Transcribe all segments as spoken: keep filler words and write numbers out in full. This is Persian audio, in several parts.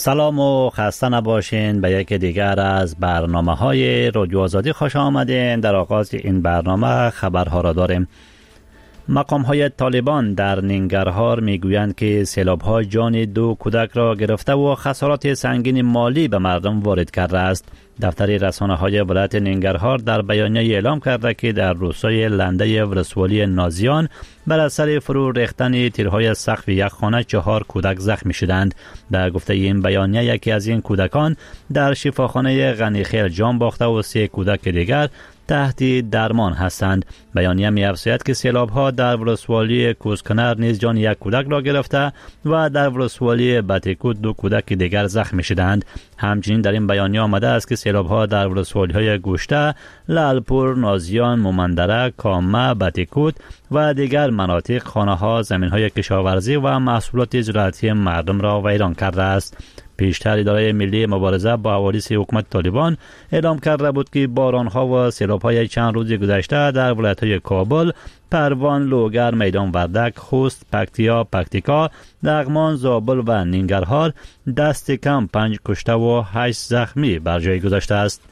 سلام و خسته نباشین به یک دیگر از برنامه های رادیو آزادی خوش آمدین. در آغاز این برنامه خبرها را داریم. مقام های طالبان در ننگرهار میگویند که سیلاب ها جان دو کودک را گرفته و خسارات سنگین مالی به مردم وارد کرده است. دفتر رسانه های ولایت ننگرهار در بیانیه اعلام کرده که در روستای لنده ولسوالی نازیان بر اثر فرو ریختن تیرهای سقف یک خانه چهار کودک زخمی شدند. به گفته این بیانیه یکی از این کودکان در شفاخانه غنیخیل جان باخته و سه کودک دیگر تحت درمان هستند. بیانیه می افزاید که سیلاب ها در ولسوالی کوسکنر نیز جان یک کودک را گرفته و در ولسوالی بتیکوت دو کودک دیگر زخمی شدند. همچنین در این بیانیه آمده است که سیلاب ها در ولسوالی های گوشته، لالپور، نازیان، مومندره، کامه، بتیکوت و دیگر مناطق خانه ها، زمین های کشاورزی و محصولات زراعتی مردم را ویران کرده است. پیشتر اداره ملی مبارزه با حوادث حکومت طالبان اعلام کرده بود که بارانها و سیلاب‌های چند روز گذشته در ولایت‌های کابل، پروان، لوگر، میدان وردک، خوست، پکتیا، پکتیکا، لغمان، زابل و ننگرهار دست کم پنج کشته و هشت زخمی بر جای گذاشته است.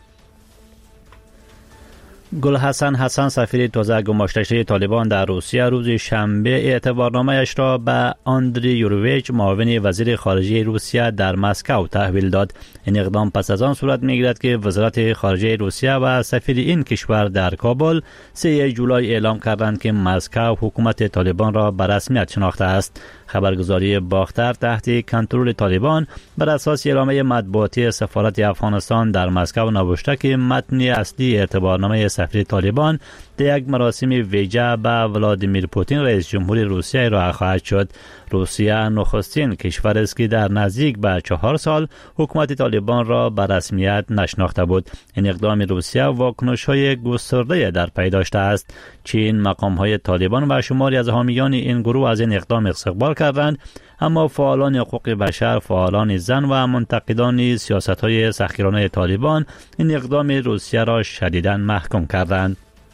گل حسن حسن سفیر تازه گماشته شده طالبان در روسیه روز شنبه اعتبارنامه‌اش را به آندری یوروویچ معاون وزیر خارجه روسیه در مسکو تحویل داد. این اقدام پس از آن صورت می‌گیرد که وزارت خارجه روسیه و سفیر این کشور در کابل سوم جولای اعلام کردند که مسکو حکومت طالبان را به رسمیت شناخته است. خبرگزاری باختر تحت کنترل طالبان بر اساس اعلامیه مطبوعاتی سفارت افغانستان در مسکو نوشته که متن اصلی اعتبارنامه سفیر طالبان در یک مراسم ویژه به ولادیمیر پوتین رئیس جمهور روسیه ارائه خواهد شد. روسیه نخستین کشور است که در نزدیک به چهار سال حکومت طالبان را به رسمیت نشناخته بود. این اقدام روسیه واکنش‌های گسترده در پی داشته است. چین، مقام‌های طالبان و شماری از حامیان این گروه از این اقدام استقبال کردند، اما فعالان حقوق بشر، فعالان زن و منتقدان سیاست‌های سختگیرانه طالبان این اقدام روسیه را شدیداً محکوم کردند.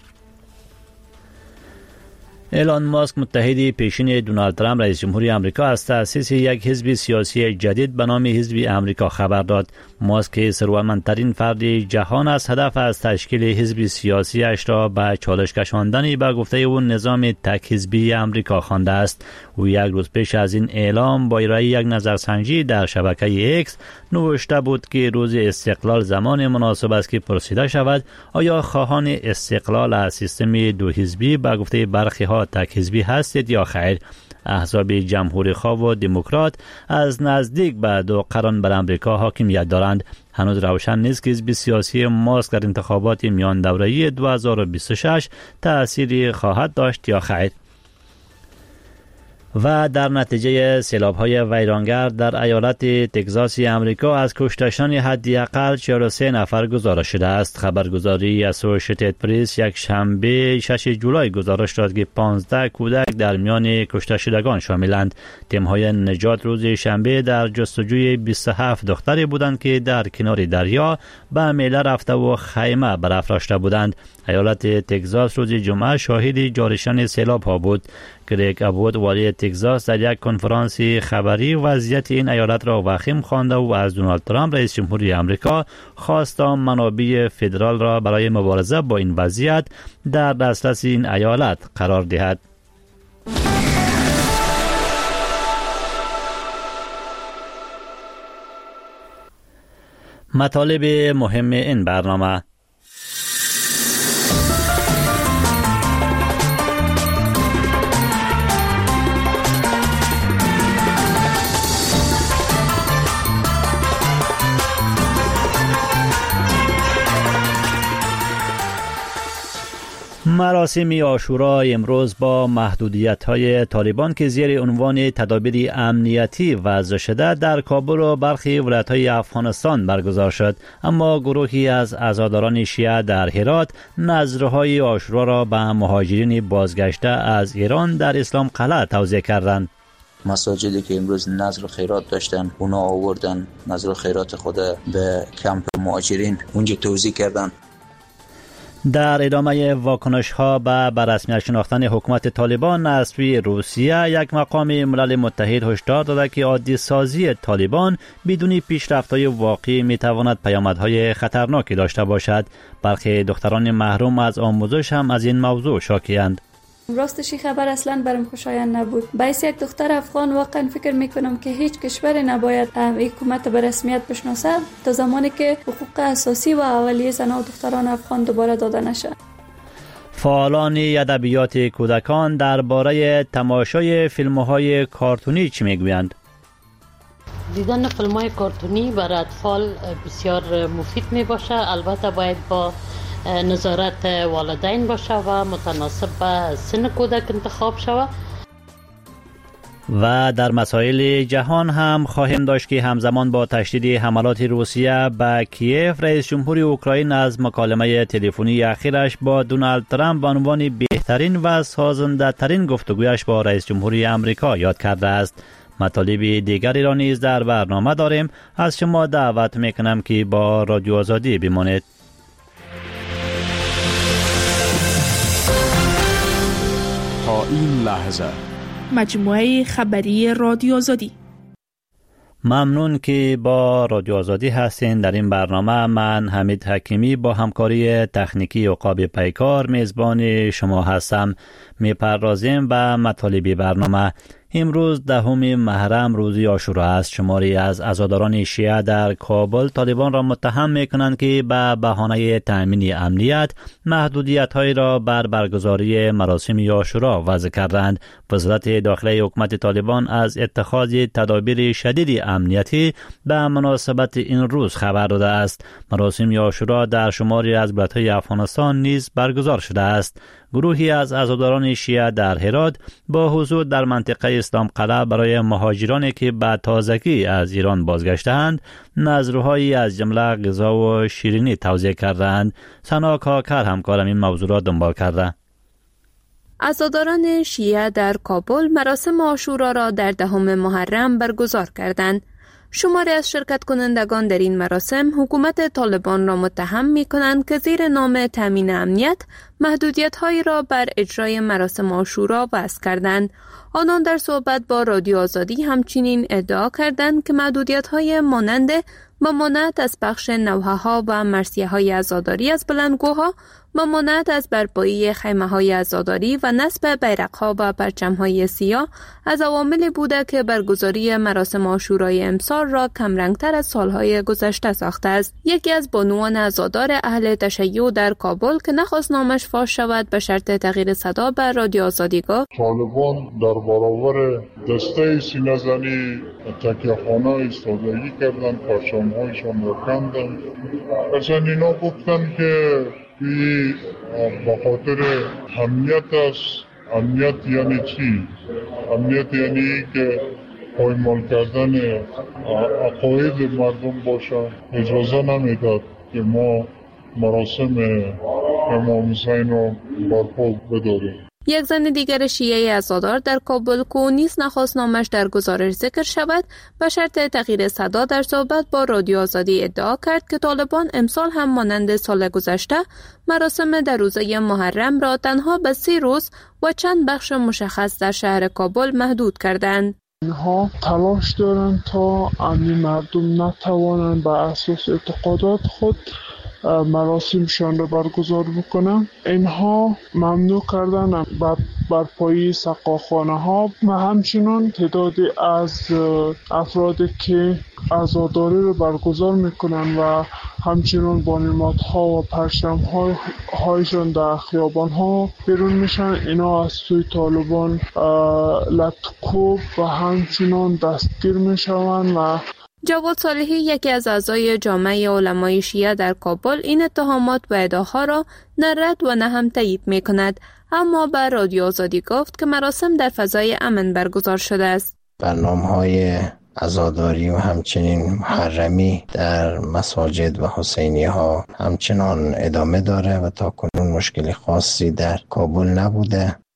ایلان ماسک متحد پیشین دونالد ترامپ رئیس جمهوری آمریکا از تأسیس یک حزب سیاسی جدید به نام حزب آمریکا خبر داد. ماسک ثروتمندترین فرد جهان از هدف از تشکیل حزب سیاسی اش را به چالش کشاندن به گفته او نظام تک حزبی آمریکا خوانده است. او یک روز پیش از این اعلام با ارائه یک نظرسنجی در شبکه ایکس نوشته بود که روز استقلال زمان مناسب است که پرسیده شود آیا خواهان استقلال از سیستم دو حزبی به گفته برخی ها تک حزبی هستید یا خیر. احزاب جمهوری خواه و دموکرات از نزدیک به دو قرن بر امریکا حاکمیت دارند. هنوز روشن نیست که حزب سیاسی ماسک در انتخابات میان دوره‌ای دو هزار و بیست و شش تأثیری خواهد داشت یا خیر. و در نتیجه سیلاب‌های ویرانگر در ایالت تگزاس امریکا از کشتشان حداقل چهل و سه نفر گزارش شده است. خبرگزاری اسوسییتد پرس یک شنبه ششم جولای گزارش داد که پانزده کودک در میان کشته شدگان شاملند. تیم‌های نجات روز شنبه در جستجوی بیست و هفت دختری بودند که در کنار دریا به میله رفته و خیمه برافراشته بودند. ایالت تگزاس روز جمعه شاهد جارشان سیلاب‌ها بود. گریگ ابوت والی تگزاس در یک کنفرانس خبری وضعیت این ایالت را وخیم خوانده و از دونالد ترامپ رئیس جمهوری آمریکا خواست منابع فدرال را برای مبارزه با این وضعیت در دسترس این ایالت قرار دهد. مطالب مهم این برنامه: مراسم عاشورا امروز با محدودیت‌های طالبان که زیر عنوان تدابیر امنیتی وضع شده در کابل و برخی ولایت‌های افغانستان برگزار شد، اما گروهی از عزاداران شیعه در هرات نذرهای عاشورا را به مهاجرین بازگشته از ایران در اسلام قلعه توزیع کردند. مساجدی که امروز نذر خیرات داشتن اونا آوردن نذر خیرات خود به کمپ مهاجرین اونجا توزیع کردن. در ادامه واکنش ها به بررسمیت شناختن حکومت طالبان از سوی روسیه، یک مقام ملل متحد هشدار داده که عادی سازی طالبان بدون پیشرفت‌های واقعی میتواند پیامدهای خطرناکی داشته باشد. برخی دختران محروم از آموزش هم از این موضوع شاکی‌اند. راستشی خبر اصلا برام خوشایند نبود. باعث یک دختر افغان واقعا فکر میکنم که هیچ کشوری نباید حکومت به رسمیت بشناسه تا زمانی که حقوق اساسی و اولیه زن و دختران افغان دوباره داده نشه. فعالان ادبیات کودکان درباره تماشای فیلم‌های کارتونی چی میگویند؟ دیدن فیلم‌های کارتونی برای اطفال بسیار مفید می باشه. البته باید با نظارت والدین باشه و متناسب به سن کودک انتخاب شود. و در مسائل جهان هم خواهیم داشت که همزمان با تشدید حملات روسیه به کیف، رئیس جمهور اوکراین از مکالمه تلفنی اخیرش با دونالد ترامپ به عنوان بهترین و سازنده ترین گفتگویش با رئیس جمهوری آمریکا یاد کرده است. مطالب دیگری را نیز در برنامه داریم. از شما دعوت میکنم که با رادیو آزادی بمانید. تا این لحظه مجموعه خبری رادیو آزادی. ممنون که با رادیو آزادی هستین. در این برنامه من حمید حکیمی با همکاری تکنیکی عقاب پیکار میزبان شما هستم. میپردازیم به مطالب برنامه. امروز دهم محرم روز عاشورا است. شماری از عزاداران شیعه در کابل طالبان را متهم میکنند که به بهانه تامین امنیت محدودیت‌هایی را بر برگزاری مراسم عاشورا وضع کردند. وزارت داخله حکومت طالبان از اتخاذ تدابیر شدید امنیتی به مناسبت این روز خبر داده است. مراسم عاشورا در شماری از ولایت‌های افغانستان نیز برگزار شده است. گروهی از عزاداران شیعه در هرات با حضور در منطقه اسلام قلعه برای مهاجرانی که به تازگی از ایران بازگشتند نذرهایی از جمله غذا و شیرینی توزیع کردند. سنا کاکر همکارم این موضوع را دنبال کرده. عزاداران شیعه در کابل مراسم عاشورا را در دهم محرم برگزار کردند. شماری از شرکت کنندگان در این مراسم حکومت طالبان را متهم می کنند که زیر نام تامین امنیت محدودیت‌هایی را بر اجرای مراسم عاشورا وضع کردند. آنان در صحبت با رادیو آزادی همچنین ادعا کردند که محدودیت‌های مانند ممانعت از پخش نوحه‌ها و مرثیه‌های عزاداری از بلندگوها، ممانعت از برپایی خیمه‌های عزاداری و نصب بیرق‌ها و پرچم‌های سیاه از عواملی بوده که برگزاری مراسم عاشورای امسال را کمرنگ‌تر از سال‌های گذشته ساخته است. یکی از بانوان عزادار اهل تشیع در کابل که نخواست نامش فاش شود به شرط تغییر صدا به رادیو آزادی گفت: طالبان در برابر دسته سینه‌زنی تکیه‌خانه ایستادگی کردند، پرچم‌هایشان را کندند. اصلا اینا گفتن که این به خاطر امنیت است. امنیت یعنی چی؟ امنیت یعنی که پایمال کردن عقاید مردم باشه. اجازه نمیداد که ما مراسم امام حسین رو برپا بداریم. یک زن دیگر شیعه عزادار در کابل که نیز نخواست نامش در گزارش ذکر شود به شرط تغییر صدا در صحبت با رادیو آزادی ادعا کرد که طالبان امسال هم مانند سال گذشته مراسم در روزه محرم را تنها به سی روز و چند بخش مشخص در شهر کابل محدود کردند. اینها تلاش دارند تا عموم مردم نتوانند بر اساس اعتقادات خود مراسمشان را برگزار بکنند. اینها ممنوع کردن بر برپایی سقاخانه ها و همچنین تعدادی از افرادی که عزاداری را برگزار میکنند و همچنین با نمادها و پرچم هایشان در خیابان ها بیرون میشن. اینا از سوی طالبان لطکوب و همچنین دستگیر میشوند. و جواد صالحی یکی از اعضای جامعه علمای شیعه در کابل این اتهامات و ادعاها را نه رد و نه هم تایید میکند، اما بر رادیو آزادی گفت که مراسم در فضای امن برگزار شده است. برنامه‌های عزاداری و همچنین محرمی در مساجد و حسینی ها همچنان ادامه داره و تا کنون مشکلی خاصی در کابل نبوده.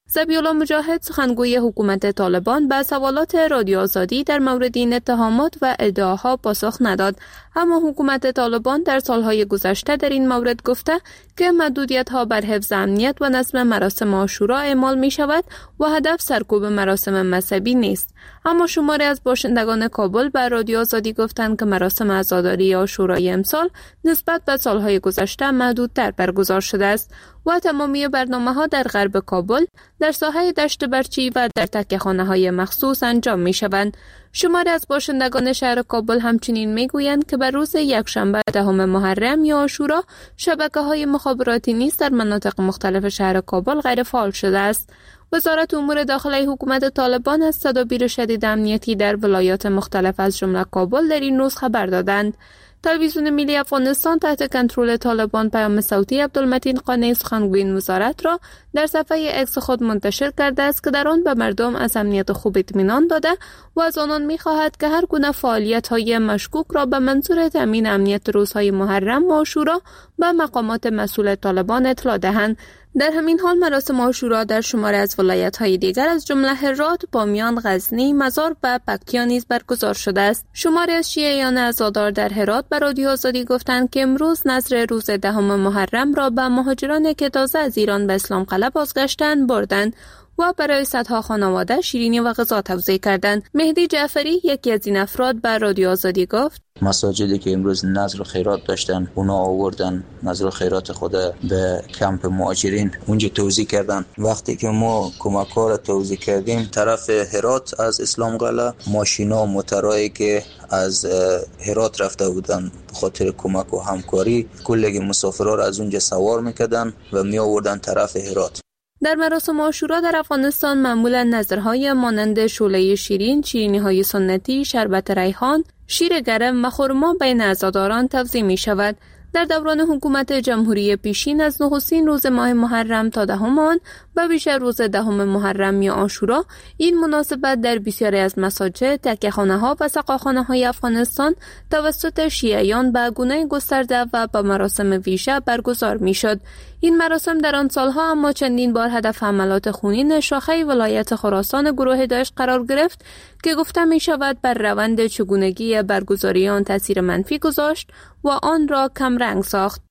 ذبیح‌الله مجاهد سخنگوی حکومت طالبان به سوالات رادیو آزادی در مورد این اتهامات و ادعاها پاسخ نداد، اما حکومت طالبان در سالهای گذشته در این مورد گفته که محدودیت‌ها بر حفظ امنیت و نظم مراسم عاشورا اعمال می‌شود و هدف سرکوب مراسم مذهبی نیست. اما شماری از باشندگان کابل به رادیو آزادی گفتند که مراسم عزاداری عاشورای امسال نسبت به سالهای گذشته محدودتر برگزار شده است و تمامی برنامه‌ها در غرب کابل، در ساحه دشت برچی و در تکیه‌خانه‌های مخصوص انجام می‌شوند. شماری از باشندگان شهر کابل همچنین میگویند که بر روز یکشنبه دهم محرم یا عاشورا شبکه‌های مخابراتی نیز در مناطق مختلف شهر کابل غیر فعال شده است. وزارت امور داخلی حکومت طالبان از تدابیر شدید امنیتی در ولایات مختلف از جمله کابل در این روز خبر دادند. تلویزیون ملی افغانستان تحت کنترل طالبان پیام صوتی عبدالمتین قانع سخنگوی این وزارت را در صفحه اکس خود منتشر کرده است که در آن به مردم از امنیت خوب اطمینان داده و از آنان می‌خواهد که هر گونه فعالیت‌های مشکوک را به منظور تامین امنیت روزهای محرم و عاشورا به مقامات مسئول طالبان اطلاع دهند. در همین حال مراسم عاشورا در شماری از ولایت‌های دیگر از جمله هرات، بامیان، غزنی، مزار و پکتیا نیز برگزار شده است. شماری از شیعیان عزادار در هرات به رادیو آزادی گفتند که امروز نذر روز دهم محرم را به مهاجران که تازه از ایران به اسلام قلعه بازگشتند بردند و برای صدها خانواده شیرینی و غذا توزیع کردند. مهدی جعفری یکی از این افراد به رادیو آزادی گفت: مساجدی که امروز نذر خیرات داشتن اونا آوردن نذر خیرات خود به کمپ مهاجرین اونجا توزیع کردن. وقتی که ما کمک‌ها را توزیع کردیم طرف هرات از اسلام قلعه ماشینا موترایی که از هرات رفته بودن به خاطر کمک و همکاری کلی مسافرها را از اونجا سوار میکردن و می آوردن طرف هرات. در مراسم عاشورا در افغانستان معمولا نظرهای مانند شوله شیرین، شیرینی‌های سنتی، شربت ریحان، شیر گرم و خرما بین عزاداران توزیع می شود. در دوران حکومت جمهوری پیشین از نخستین روز ماه محرم تا دهم آن و بیشتر روز دهم محرم یا عاشورا این مناسبت در بسیاری از مساجد، تکیه‌خانه‌ها و سقاخانه‌های افغانستان توسط شیعیان به گونه گسترده و با مراسم ویژه برگزار می‌شد. این مراسم در آن سالها اما چندین بار هدف حملات خونین شاخه ولایت خراسان گروه داعش قرار گرفت که گفته می شود بر روند چگونگی برگزاری آن تاثیر منفی گذاشت و آن را کم رنگ ساخت.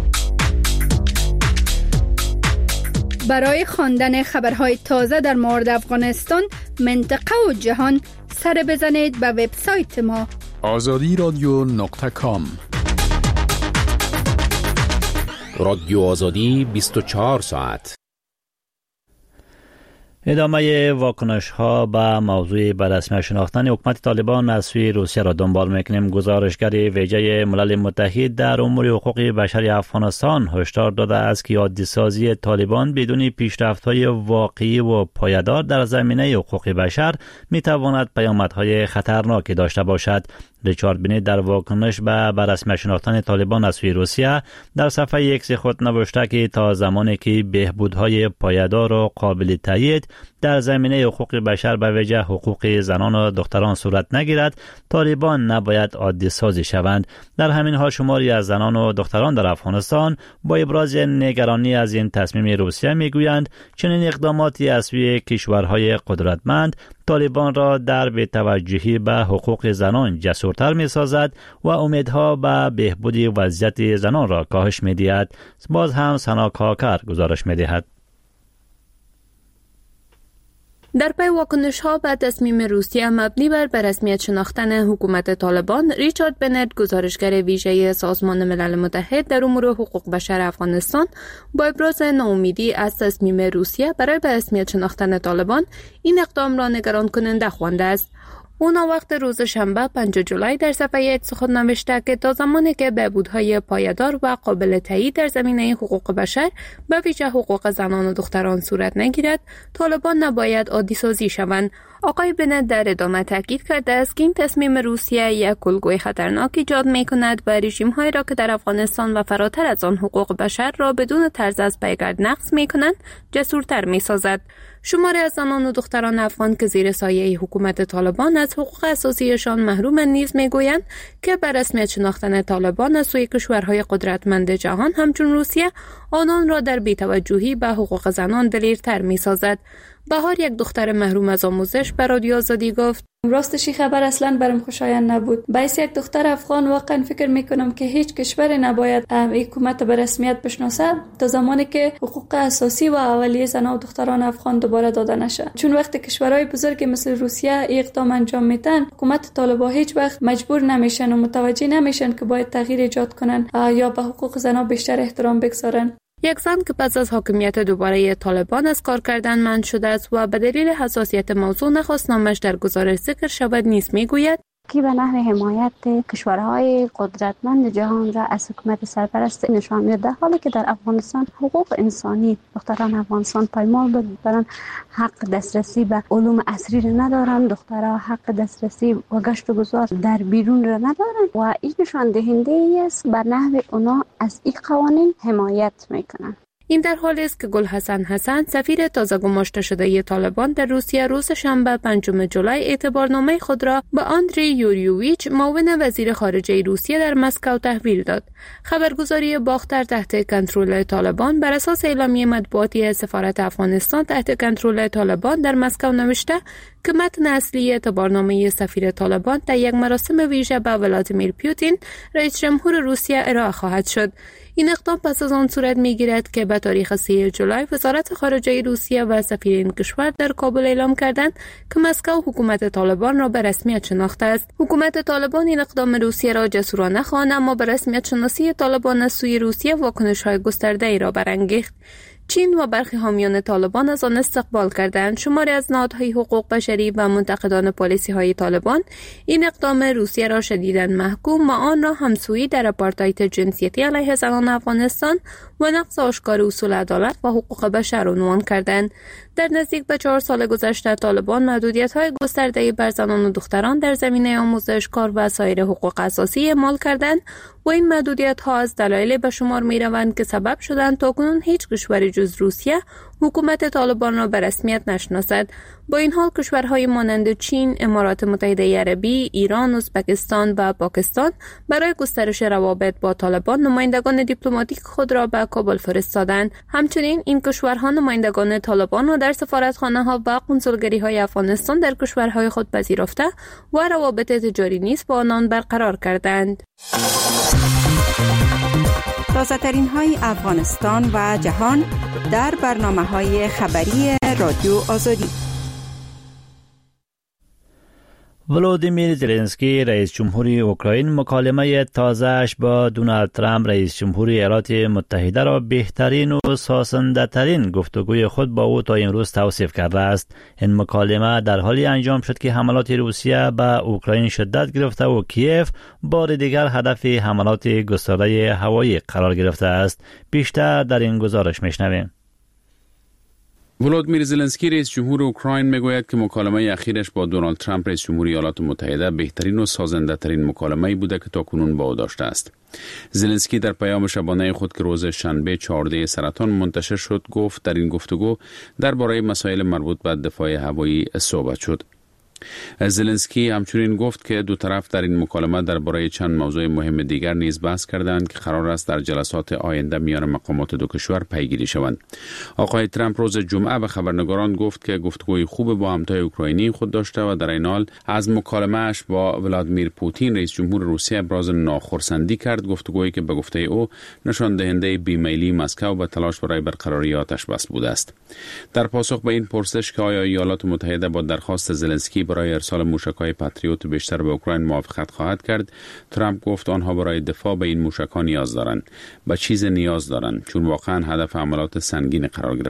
برای خواندن خبرهای تازه در مورد افغانستان، منطقه و جهان سر بزنید به وبسایت ما آزادی رادیو نقطه کام. رادیو آزادی بیست و چهار ساعت. ادامه واکنش ها به موضوع به رسمی شناختن حکومت طالبان از سوی روسیه را دنبال میکنیم. گزارشگر ویژه ملل متحد در امور حقوق بشر افغانستان هشدار داده است که عادی‌سازی طالبان بدون پیشرفت‌های واقعی و پایدار در زمینه حقوق بشر میتواند پیامدهای خطرناکی داشته باشد. ریچارد بنیت در واکنش به به رسمی شناختن طالبان از سوی روسیه در صفحه اکس خود نوشته که تا زمانی که بهبودهای پایدار و قابل تایید در زمینه حقوق بشر به ویژه حقوق زنان و دختران صورت نگیرد، طالبان نباید عادی سازی شوند. در همین حال شماری از زنان و دختران در افغانستان با ابراز نگرانی از این تصمیم روسیه میگویند چنین اقداماتی از سوی کشورهای قدرتمند طالبان را در بی‌توجهی به حقوق زنان جسورتر می سازد و امیدها به بهبود وضعیت زنان را کاهش می دهد. باز هم سنا کاکر گزارش می دهد. در پی واکنش ها به تصمیم روسیه مبنی بر به رسمیت شناختن حکومت طالبان، ریچارد بنت گزارشگر ویژه سازمان ملل متحد در امور حقوق بشر افغانستان با ابراز ناامیدی از تصمیم روسیه برای به رسمیت شناختن طالبان این اقدام را نگران کننده خوانده است. اونا وقت روز شنبه پنجم جولای در صفحه اکس خود نوشته که تا زمانی که بهبودهای پایدار و قابل تایید در زمینه حقوق بشر به ویژه حقوق زنان و دختران صورت نگیرد، طالبان نباید عادی سازی شوند. آقای بنت در ادامه تاکید کرده است که این تصمیم روسیه یک الگوی خطرناک ایجاد می‌کند و رژیم‌هایی را که در افغانستان و فراتر از آن حقوق بشر را بدون طرز از پیگرد نقض می‌کنند جسورتر می‌سازد. شماری از زنان و دختران افغان که زیر سایه حکومت طالبان از حقوق اساسیشان محروم نیز میگویند که بر رسمیت شناختن طالبان از سوی کشورهای قدرتمند جهان همچون روسیه آنان را در بی‌توجهی به حقوق زنان دلیرتر می‌سازد. بهار، یک دختر محروم از آموزش، به رادیو آزادی گفت: راستشی خبر اصلا برام خوشایند نبود. باعث یک دختر افغان واقعا فکر میکنم که هیچ کشور نباید حکومت به رسمیت بشناسه تا زمانی که حقوق اساسی و اولیه زنان و دختران افغان دوباره داده نشه. چون وقتی کشورهای بزرگ مثل روسیه اقدام انجام میدن، حکومت طالبان هیچ وقت مجبور نمیشن و متوجه نمیشن که باید تغییر ایجاد کنن یا به حقوق زنان بیشتر احترام بگذارن. یک زن که پس از حاکمیت دوباره طالبان از کار کردن منع شده است و به دلیل حساسیت موضوع نخواست نامش در گزارش ذکر شود نیز میگوید که به نحو حمایت کشورهای قدرتمند جهان را از حکومت سرپرست نشان میده، حالی که در افغانستان حقوق انسانی دختران افغانستان پایمال دارن، حق دسترسی به علوم عصری را ندارن، دخترها حق دسترسی و گشت و گذار در بیرون را ندارن و این نشان دهنده است بر نحو اونا از این قوانین حمایت میکنن. این در حالی است که گل حسن حسن، سفیر تازه گماشته شده طالبان در روسیه، روز شنبه پنجم جولای اعتبارنامه خود را به آندری یوریوویچ، معاون وزیر خارجه روسیه، در مسکو تحویل داد. خبرگزاری باختر تحت کنترل طالبان بر اساس اعلامیه مطبوعاتی سفارت افغانستان تحت کنترل طالبان در مسکو نوشته که متن اصلی اعتبارنامه سفیر طالبان در یک مراسم ویژه به ولادیمیر پوتین، رئیس جمهور روسیه، ارائه خواهد شد. این اقدام پس از آن صورت می‌گیرد که به تاریخ سوم جولای وزارت خارجه روسیه و سفیر این کشور در کابل اعلام کردند که مسکو حکومت طالبان را به رسمیت شناخته است. حکومت طالبان این اقدام روسیه را جسورانه خواند، اما به رسمیت شناسی طالبان از سوی روسیه واکنش‌های گسترده‌ای را برانگیخت. چین و برخی حامیان طالبان از آن استقبال کردند. شماری از نهادهای حقوق بشری و منتقدان پالیسی‌های طالبان این اقدام روسیه را شدیداً محکوم و آن را همسویی در آپارتاید جنسیتی علیه زنان افغانستان و نقض آشکار اصول عدالت و حقوق بشر عنوان کردند. در نزدیک به چهار سال گذشته طالبان محدودیت‌های گسترده‌ای بر زنان و دختران در زمینه آموزش، کار و سایر حقوق اساسی اعمال کردند و این محدودیت‌ها از دلایل به شمار می‌روند که سبب شدند تاکنون هیچ کشوری جز روسیه حکومت طالبان را به رسمیت نشناسد. با این حال کشورهای مانند چین، امارات متحده عربی، ایران، ازبکستان و پاکستان برای گسترش روابط با طالبان نمایندگان دیپلماتیک خود را به کابل فرستادند. همچنین این کشورها نمایندگان طالبان را در سفارتخانه‌ها و قنسولگری‌های افغانستان در کشورهای خود پذیرفته و روابط تجاری نیز با آنان برقرار کردند. تازه‌ترین های افغانستان و جهان در برنامه‌های خبری رادیو آزادی. ولودیمیر زلنسکی، رئیس جمهوری اوکراین، مکالمه تازه‌اش با دونالد ترامپ، رئیس جمهوری ایالات متحده را بهترین و سازنده ترین گفتگوی خود با او تا امروز توصیف کرده است. این مکالمه در حالی انجام شد که حملات روسیه به اوکراین شدت گرفته و کیف بار دیگر هدف حملات گسترده هوایی قرار گرفته است. بیشتر در این گزارش میشنویم. ولودیمیر زلنسکی، رئیس جمهور اوکراین، میگوید که مکالمه اخیرش با دونالد ترامپ، رئیس جمهوری ایالات متحده، بهترین و سازنده ترین مکالمه‌ای بوده که تاکنون با او داشته است. زلنسکی در پیام شبانه خود که روز شنبه چهارده سرطان منتشر شد گفت در این گفتگو درباره مسائل مربوط به دفاع هوایی صحبت شد. زلنسکی همچنین گفت که دو طرف در این مکالمه درباره چند موضوع مهم دیگر نیز بحث کردند که قرار است در جلسات آینده میان مقامات دو کشور پیگیری شوند. آقای ترامپ روز جمعه به خبرنگاران گفت که گفتگوی خوب با همتای اوکراینی خود داشته و در این حال از مکالمه‌اش با ولادیمیر پوتین، رئیس جمهور روسیه، ابراز ناخرسندی کرد. گفتگویی که به گفته او نشان دهنده بیمیلی مسکو به تلاش برای برقراری آتش بس بوده است. در پاسخ به این پرسش که آیا ایالات متحده با درخواست زلنسکی برای ارسال موشک‌های پاتریوت بیشتر به اوکراین موافقت خواهد کرد، ترامپ گفت آنها برای دفاع به این موشک‌ها نیاز دارند، به چیز نیاز دارند، چون واقعا هدف حملات سنگین قرار گرفتند.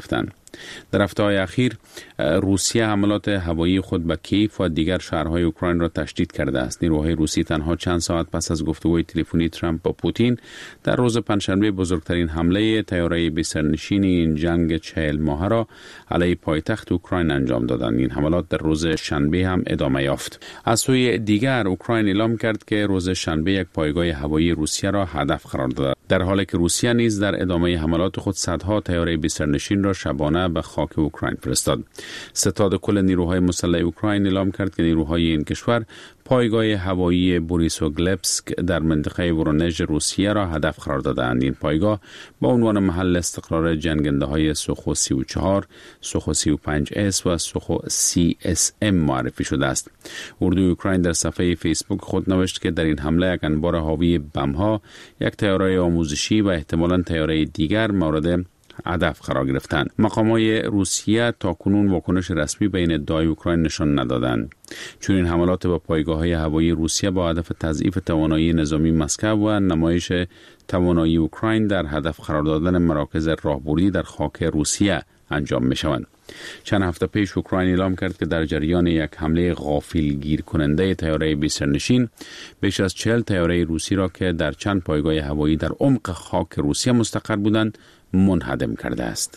در هفته‌های اخیر روسیه حملات هوایی خود به کیف و دیگر شهرهای اوکراین را تشدید کرده است. نیروهای روسی تنها چند ساعت پس از گفتگوی تلفنی ترامپ با پوتین در روز پنجشنبه بزرگترین حمله طیاره بی سرنشین این جنگ چهل ماهه را علیه پایتخت اوکراین انجام دادند. این حملات در روز شنبه هم ادامه یافت. از سوی دیگر اوکراین اعلام کرد که روز شنبه یک پایگاه هوایی روسیه را هدف قرار داد، در حالی که روسیه نیز در ادامه حملات خود صدها طیاره بی سرنشین را شبانه به خاک اوکراین فرستاد. ستاد کل نیروهای مسلح اوکراین اعلام کرد که نیروهای این کشور پایگاه هوایی بوریسوگلبسک در منطقه ورونژ روسیه را هدف قرار دادند. این پایگاه با عنوان محل استقرار جنگنده های سوخو سی و چهار، سوخو سی و پنج اس و سوخو سی اس ام معرفی شده است. اردوی اوکراین در صفحه فیسبوک خود نوشت که در این حمله یک انبار حاوی بم‌ها، یک طیاره آموزشی و احتمالاً طیاره دیگر مورد هدف قرار گرفتند. مقامات روسیه تاکنون واکنش رسمی به این ادعای اوکراین نشان ندادند. چون این حملات با پایگاه‌های هوایی روسیه با هدف تضعیف توانایی نظامی مسکو و نمایش توانایی اوکراین در هدف قرار دادن مراکز راهبردی در خاک روسیه انجام می‌شوند. چند هفته پیش اوکراین اعلام کرد که در جریان یک حمله غافلگیر کننده طیاره بی سرنشین بیش از چهل طیاره روسی را که در چند پایگاه هوایی در عمق خاک روسیه مستقر بودند منهدم کرده است.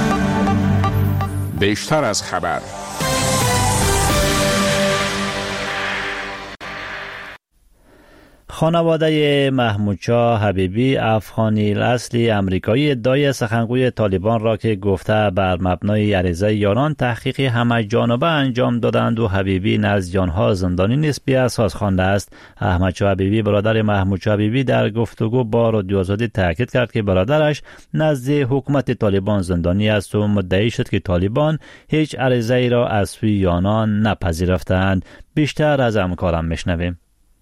بیشتر از خبر. خانواده محمود شاه حبیبی افغانی اصلی امریکایی ادعای سخنگوی طالبان را که گفته بر مبنای عریضه یاران تحقیق همه جانبه انجام دادند و حبیبی نزد آنها زندانی نیست بی اساس خوانده است. احمد شاه حبیبی برادر محمود شاه حبیبی در گفتگو با رادیو آزادی تاکید کرد که برادرش نزد حکومت طالبان زندانی است و مدعی شد که طالبان هیچ عریضه ای را از سوی یاران نپذیرفتند. بیشتر از همکارم میشنویم.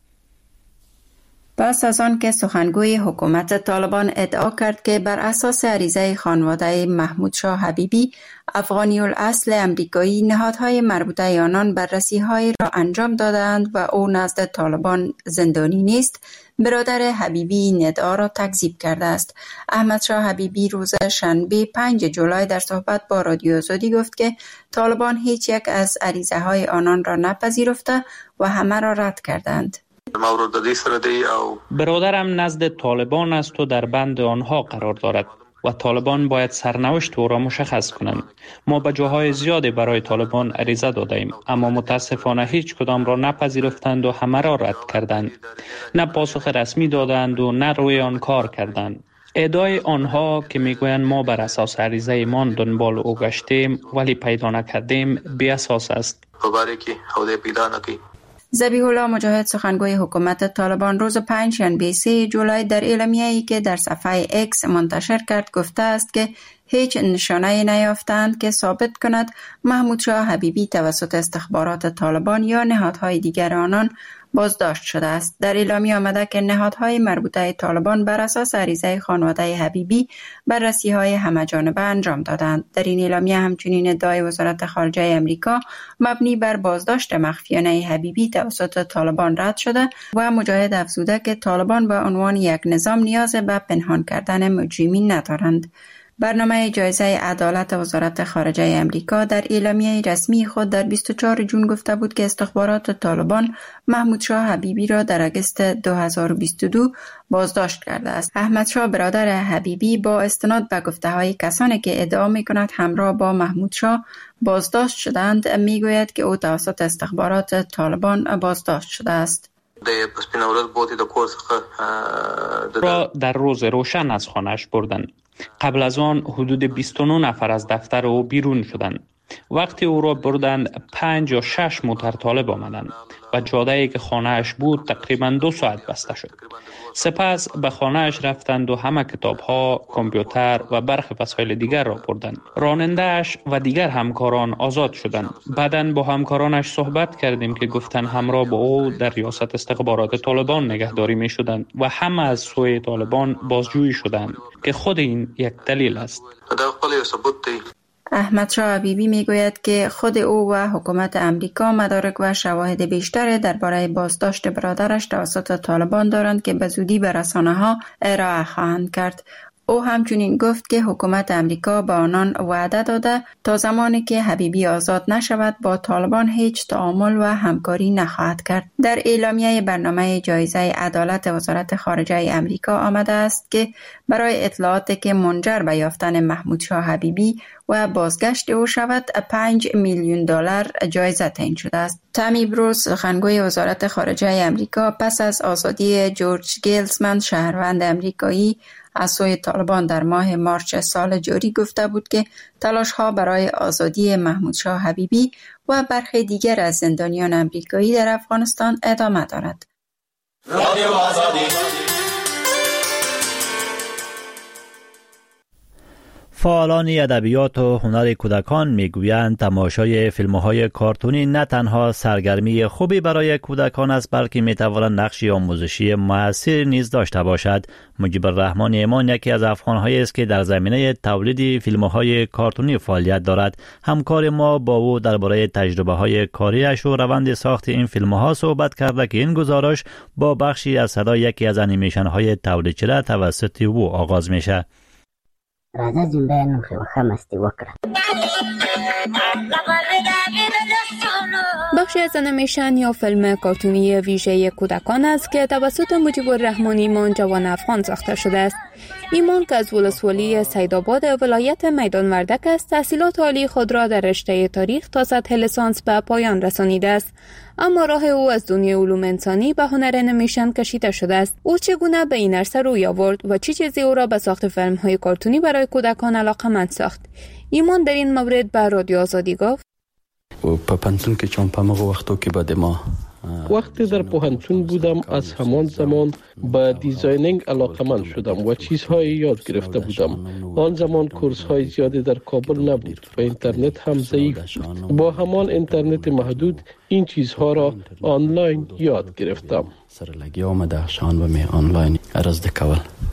پس از آن که سخنگوی حکومت طالبان ادعا کرد که بر اساس عریضه خانواده محمود شاه حبیبی افغانی الاصل امریکایی نهادهای مربوطه آنان بررسی‌هایی را انجام دادند و او نزد طالبان زندانی نیست، برادر حبیبی این ادعا را تکذیب کرده است. احمد شاه حبیبی روز شنبه پنج جولای در صحبت با رادیو آزادی گفت که طالبان هیچ یک از عریضه‌های آنان را نپذیرفته و همه را رد کردند. برادرم نزد طالبان است و در بند آنها قرار دارد و طالبان باید سرنوشت او را مشخص کنند. ما به جاهای زیادی برای طالبان عریضه دادیم، اما متاسفانه هیچ کدام را نپذیرفتند و همه را رد کردند. نه پاسخ رسمی دادند و نه روی آن کار کردند. ادعای آنها که میگویند ما بر اساس عریضه ایمان دنبال او گشتیم ولی پیدا نکردیم بی اساس است. ذبیح الله مجاهد سخنگوی حکومت طالبان روز پنجشنبه سه جولای در اعلامیه‌ای که در صفحه اکس منتشر کرد گفته است که هیچ نشانه‌ای نیافتند که ثابت کند محمود شاه حبیبی توسط استخبارات طالبان یا نهادهای دیگر آنان بازداشت شده است. در اعلامیه آمده که نهادهای مربوطه طالبان بر اساس عریضه خانواده حبیبی بررسی‌های همه‌جانبه انجام دادند. در این اعلامیه همچنین ادعای وزارت خارجه امریکا مبنی بر بازداشت مخفیانه حبیبی توسط طالبان رد شده و مجاهد افزوده که طالبان به عنوان یک نظام نیاز به پنهان کردن مجرمین ندارند. برنامه جایزه عدالت وزارت خارجه امریکا در اعلامیه رسمی خود در بیست و چهارم ژوئن گفته بود که استخبارات طالبان محمود شاه حبیبی را در اگست دو هزار و بیست و دو بازداشت کرده است. احمد شاه برادر حبیبی با استناد به گفته‌های کسانی که ادعا می‌کند همراه با محمود شاه بازداشت شدند میگوید که او توسط استخبارات طالبان بازداشت شده است. را در روز روشن از خانه‌اش بردند. قبل از آن حدود بیست و نه نفر از دفتر او بیرون شدند. وقتی او را بردند پنج یا شش موتر طالب آمدند و جاده‌ای که خانه‌اش بود تقریباً دو ساعت بسته شد. سپس به خانه‌اش رفتند و همه کتاب‌ها، کامپیوتر و برخی وسایل دیگر را بردند. راننده‌اش و دیگر همکاران آزاد شدند. بعداً با همکارانش صحبت کردیم که گفتند همراه با او در ریاست استخبارات طالبان نگهداری می‌شدند و همه از سوی طالبان بازجویی شدند که خود این یک دلیل است. احمد شاه حبیبی میگوید که خود او و حکومت امریکا مدارک و شواهد بیشتر درباره بازداشت برادرش توسط طالبان دارند که به زودی به رسانه‌ها ارائه خواهند کرد. او همچنین گفت که حکومت امریکا به آنان وعده داده تا زمانی که حبیبی آزاد نشود با طالبان هیچ تعامل و همکاری نخواهد کرد. در اعلامیه برنامه جایزه عدالت وزارت خارجه امریکا آمده است که برای اطلاعاتی که منجر به یافتن محمود شاه حبیبی و بازگشت او شود پنج میلیون دلار جایزه تعیین شده است. تامی بروس سخنگوی وزارت خارجه امریکا پس از آزادی جورج گیلزمن شهروند امریکایی از سوی طالبان در ماه مارچ سال جاری گفته بود که تلاش ها برای آزادی محمود شاه حبیبی و برخی دیگر از زندانیان امریکایی در افغانستان ادامه دارد. رادیو آزادی. فعالان ادبیات و هنر کودکان میگویند تماشای فیلم‌های کارتونی نه تنها سرگرمی خوبی برای کودکان است بلکه میتواند نقشی آموزشی مؤثر نیز داشته باشد. مجیب الرحمن ایمان یکی از افغان‌هایی است که در زمینه تولید فیلم‌های کارتونی فعالیت دارد. همکار ما با او درباره تجربه‌های کاریش و روند ساخت این فیلم‌ها صحبت کرده که این گزارش با بخشی از صدای یکی از انیمیشن‌های تولید شده توسط او آغاز میشه. راځه جنبه نن خو مستی وکړه. بخشی از انیمیشن یا فیلم کارتونی ویژه کودکان است که توسط مجیب الرحمن ایمان جوان افغان ساخته شده است. ایمان که از ولسوالی سیدآباد ولایت میدان وردک است، تحصیلات عالی خود را در رشته تاریخ تا سطح لیسانس به پایان رسانیده است. اما راه او از دنیای علوم انسانی به هنر انیمیشن کشیده شده است. او چگونه به این عرصه روی آورد و چه چیزی او را به ساخت فیلم‌های کارتونی برای کودکان علاقه‌مند ساخت؟ ایمان در این مورد به رادیو آزادی گفت: په پنځون کې چې په هغه وختو کې به د ما وقتی در پوهنتون بودم از همان زمان به دیزاینینگ علاقه‌مند شدم و چیزهایی یاد گرفته بودم. آن زمان کورس‌های زیادی در کابل نبود و اینترنت هم ضعیف بود. با همان اینترنت محدود این چیزها را آنلاین یاد گرفتم. سرلگی آمده شان و می آنلاین ارزده کول.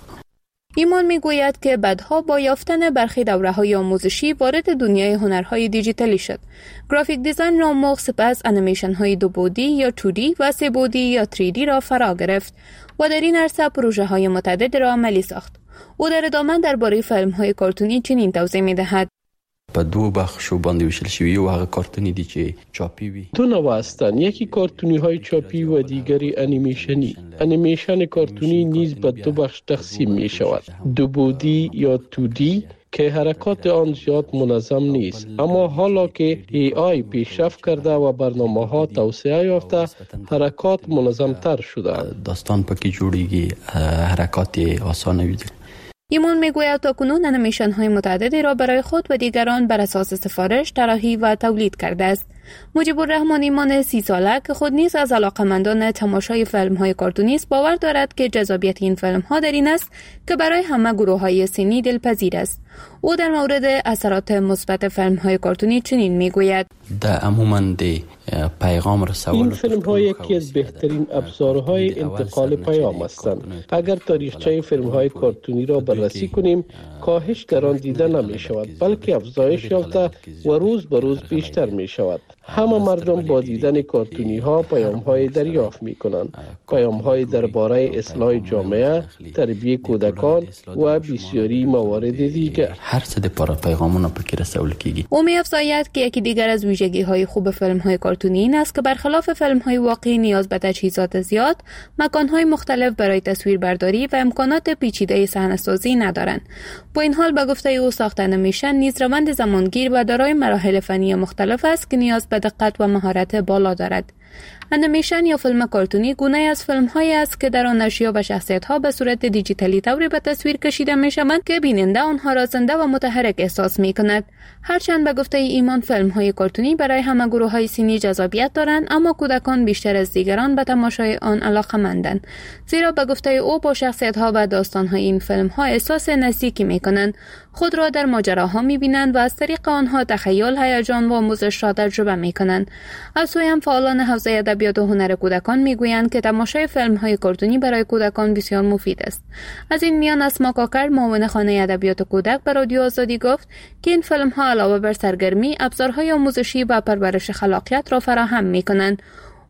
ایمان میگوید که بعدها با یافتن برخی دوره‌های آموزشی وارد دنیای هنرهای دیجیتالی شد. گرافیک دیزاین را آموخت، سپس انیمیشن‌های دو بعدی یا تو دی و سه بعدی یا سه دی را فرا گرفت و در این عرصه پروژه‌های متعدد را عملی ساخت. او در ادامه درباره فیلم‌های کارتونی چنین توضیح می‌دهد: په دو بخشو باندې ویشل شوی او هغه کارتونی دي چې چاپی وي. دو نوع هستند، یکی کارتونی های چاپی و دیگری انیمیشنی. انیمیشن کارتونی نیز به دو بخش تقسیم می شود: دو بعدی یا تو دی که حرکات آن زیاد منظم نیست، اما حالا که ای آی پیشرفت کرده و برنامه ها توسعه یافته حرکات منظم تر شده. داستان پکې جوړیږي، حرکات آسانه وي. ایمان میگوید تاکنون انیمیشن های متعددی را برای خود و دیگران بر اساس سفارش طراحی و تولید کرده است. مجیب الرحمن ایمان سی ساله که خود نیز از علاقه‌مندان تماشای فیلم های کارتونی است باور دارد که جذابیت این فیلم ها در این است که برای همه گروه های سنی دلپذیر است. او در مورد اثرات مثبت فیلم های کارتونی چنین میگوید: در عموما دی پیغام رسول. این فیلم ها یکی از بهترین ابزارهای انتقال پیام هستند. اگر تاریخچه فیلم های کارتونی را بررسی کنیم، کاهش در آن دیده نمی شود، بلکه افزایش یافته و روز به روز بیشتر می شود. همه مردم با دیدن کارتونی ها پیام های دریافت می کنند، پیام های درباره اصلاح جامعه، تربیت کودکان و بسیاری موارد دیگر. هر څه د پر پیغامونه پکې رسول کیږي. او می افزاید که یکی دیگر از ویژگی های خوب فیلم های کارتونی این است که برخلاف فیلم های واقعی نیاز به تجهیزات زیاد، مکان های مختلف برای تصویربرداری و امکانات پیچیده صحنه‌سازی ندارند. با این حال به گفته او ساخت انیمیشن نیز روند زمانگیر و دارای مراحل فنی مختلف است که نیاز به دقت و مهارت بالا دارد. انیمیشن یا فیلم کارتونی گونه از فیلم هایی است که در آن اشیا و شخصیت ها به صورت دیجیتالی طوری به تصویر کشیده می شوند که بیننده آنها را زنده و متحرک احساس می کند. هرچند به گفته ایمان فیلم های کارتونی برای همه گروه های سنی جذابیت دارند، اما کودکان بیشتر از دیگران به تماشای آن علاقه‌مندند، زیرا به گفته او با شخصیت ها و داستان های این فیلم ها احساس نزدیکی می کنند، خود را در ماجراها می بینند و از طریق آنها تخیل، هیجان و آموزش را تجربه می کنند. از سوی هم فعالان حوزه ادبیات و هنر کودکان میگویند که تماشای فیلم‌های کارتونی برای کودکان بسیار مفید است. از این میان اسما کاکر، معاون خانه ادبیات کودک، به رادیو آزادی گفت که این فیلم‌ها علاوه بر سرگرمی، ابزارهای آموزشی و پرورش خلاقیت را فراهم می‌کنند.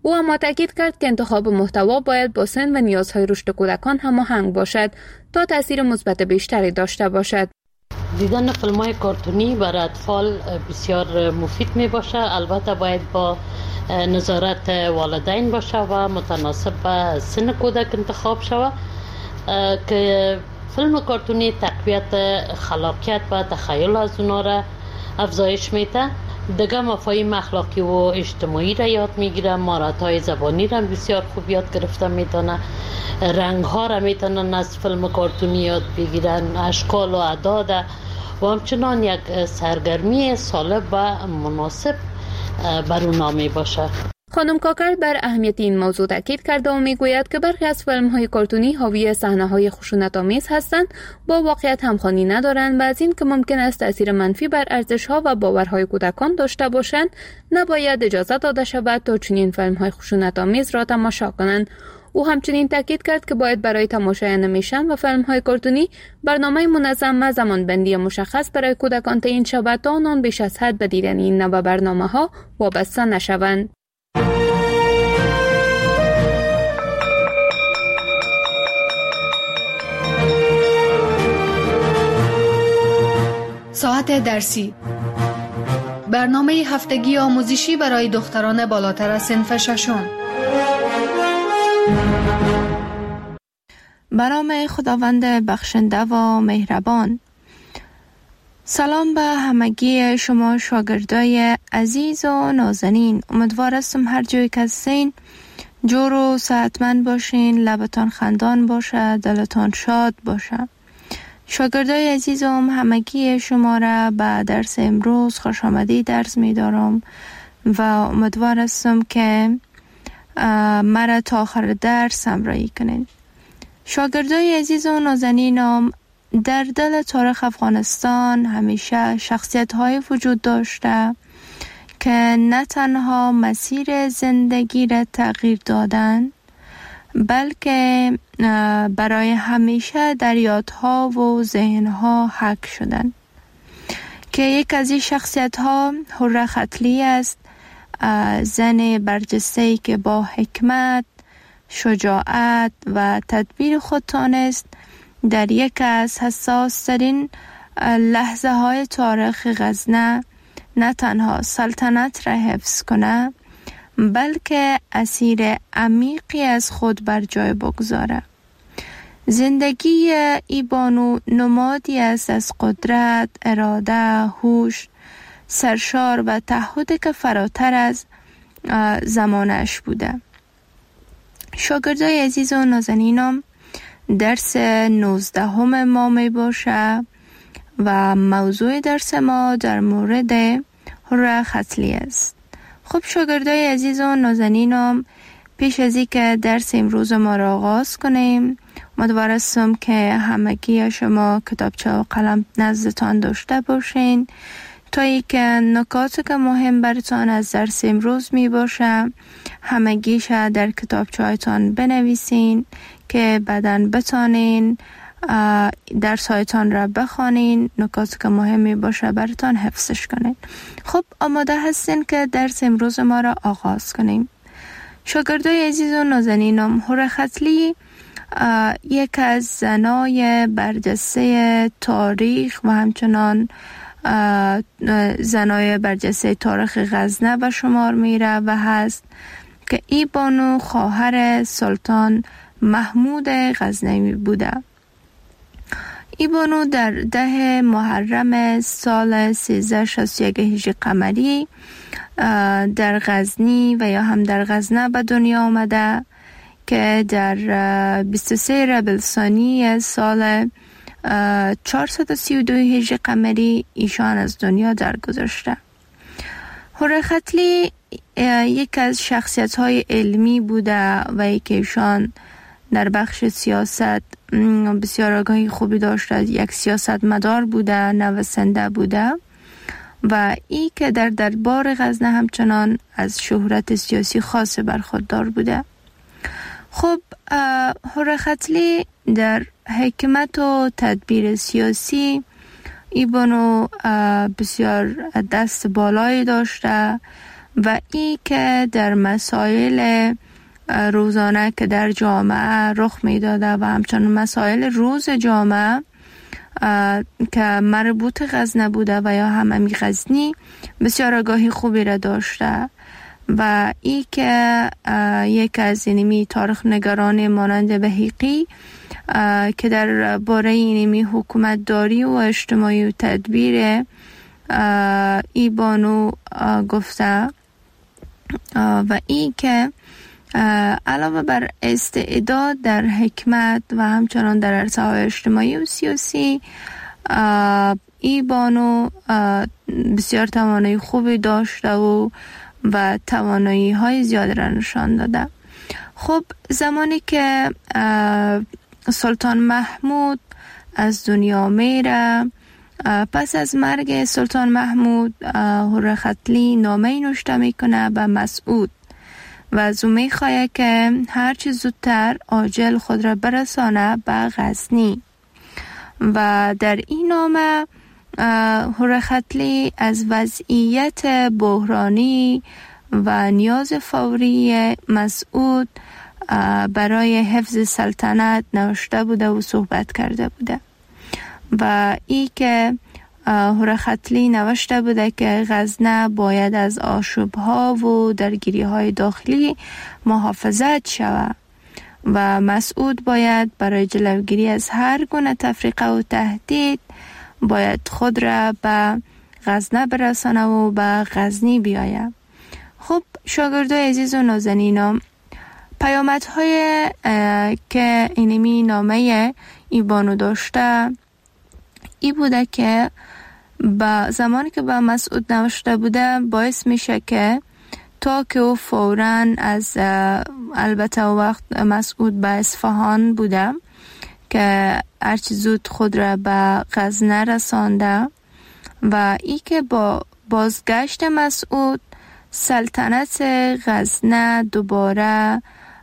او اما تاکید کرد که انتخاب محتوا باید با سن و نیازهای رشد کودکان هماهنگ باشد تا تاثیر مثبت بیشتری داشته باشد. دیدن فیلم‌های کارتونی برای اطفال بسیار مفید می باشه، البته باید با نظارت والدین باشه و متناسب با سن کودک انتخاب شود که فیلم کارتونی تقویت خلاقیت و تخیل از اونا را افزایش میده. دیگه مفاهیم اخلاقی و اجتماعی را یاد میگیرن، مهارت‌های زبانی را بسیار خوب یاد گرفته میتونه، رنگ‌ها را میتونن از فیلم کارتونی یاد بگیرن، اشکال و اعداد و همچنان یک سرگرمی سالم و مناسب بر اونا می باشه. خانم کاکر بر اهمیت این موضوع تاکید کرده و میگوید که برخی از فیلم‌های کارتونی حاوی صحنه‌های خشونت‌آمیز هستند، با واقعیت همخوانی ندارند و از این که ممکن است تأثیر منفی بر ارزش‌ها و باورهای کودکان داشته باشند، نباید اجازه داده شود تا چنین فیلم‌های خشونت‌آمیز را تماشا کنند. او همچنین تاکید کرد که باید برای تماشای انیمیشن و فیلم‌های کارتونی برنامه منظم و زمانبندی مشخص برای کودکان تعیین شود تا آنان بیش از حد به دیدن این نوع برنامه‌ها وابسته نشوند. ساعت درسی، برنامه هفتگی آموزشی برای دختران بالاتر از صنف ششم. به نام خداوند بخشنده و مهربان. سلام به همگی شما شاگردای عزیز و نازنین. امیدوارم هر جایی که هستین جور و صحتمند باشین، لبتان خندان باشه، دلتان شاد باشه. شاگردای عزیزم، همگی شما را به درس امروز خوش آمدید درس می دارم و امیدوارم که مرا تا آخر درس همراهی کنین. شاگردای عزیز و نازنینم، در دل تاریخ افغانستان همیشه شخصیت های وجود داشته که نه تنها مسیر زندگی را تغییر دادن، بلکه برای همیشه در یادها و ذهنها حک شدن. که یک از این شخصیت ها حره ختلی است، زن برجسته‌ای که با حکمت، شجاعت و تدبیر خود تانست در یک از حساس ترین لحظه های تاریخ غزنه نه تنها سلطنت را حفظ کنه، بلکه اسیر عمیقی از خود بر جای بگذاره. زندگی ای بانو نمادی است از قدرت، اراده، هوش، سرشار و تعهدی که فراتر از زمانش بوده. شاگردای عزیز و نازنینم، درس نوزدهم ما می باشه و موضوع درس ما در مورد حره ختلی است. خب شاگردای عزیز و نازنینم، پیش از اینکه درس امروز ما را آغاز کنیم، امیدوارم که همگی شما کتابچه و قلم نزدتان داشته باشین تا اینکه نکاتی که مهم براتان از درس امروز می باشه همگیش در کتابچه هایتان بنویسین که بعداً بتانین درس هایتان را بخوانین، نکاتی که مهم می باشه براتان حفظش کنین. خب آماده هستین که درس امروز ما را آغاز کنیم. شاگردای عزیز و نازنینم، حره ختلی یک از زنای برجسته تاریخ و همچنان زنای برجسته تاریخ غزنه به شمار میره و هست که ای بانو خواهر سلطان محمود غزنوی بوده. ای بانو در ده محرم سال سیزده شصت و یک هجری قمری در غزنی و یا هم در غزنه به دنیا آمده که در بیست و سه ربیع الثانی سال چهارصد و سی و دو هجری قمری ایشان از دنیا درگذشته. حره ختلی یک از شخصیت های علمی بوده و یک ایشان در بخش سیاست بسیار آگاهی خوبی داشته، یک سیاست مدار بوده، نویسنده بوده و ای که در دربار غزنه همچنان از شهرت سیاسی خاص برخوردار بوده. خب حره ختلی در حکمت و تدبیر سیاسی ای بانو بسیار دست بالایی داشته و ای که در مسائل روزانه که در جامعه رخ می داده و همچنان مسائل روز جامعه که مربوط غزنه بوده و یا هممی غزنی بسیار آگاهی خوبی را داشته و ای که یک از اینمی تاریخ نگران مانند بهیقی که در باره اینمی حکومت داری و اجتماعی و تدبیر ای بانو گفته و ای که علاوه بر استعداد در حکمت و همچنان در عرصه‌های اجتماعی و سیاسی ای بانو بسیار توانایی خوبی داشته و و توانایی های زیاد را نشان داده. خب زمانی که سلطان محمود از دنیا میره، پس از مرگ سلطان محمود هورختلی نامه نوشته میکنه به مسعود و از او میخواه که هرچی زودتر عاجل خود را برسانه به غزنی و در این نامه هورختلی از وضعیت بحرانی و نیاز فوری مسعود برای حفظ سلطنت نوشته بوده و صحبت کرده بوده و ای که هورختلی نوشته بوده که غزنه باید از آشوب‌ها و درگیری‌های داخلی محافظت شود و مسعود باید برای جلوگیری از هر گونه تفریقه و تهدید باید خود را به غزنه برسانه و به غزنی بیاید. خب شاگردای عزیز و نازنینم، پیامدهای که اینمی نامه ای بانو داشته ای بوده که با زمانی که با مسعود نوشته بوده باعث میشه که تا که او فوراً از البته وقت مسعود به اصفهان بوده که هرچی زود خود را به غزنه رسانده و ای که با بازگشت مسعود سلطنت غزنه دوباره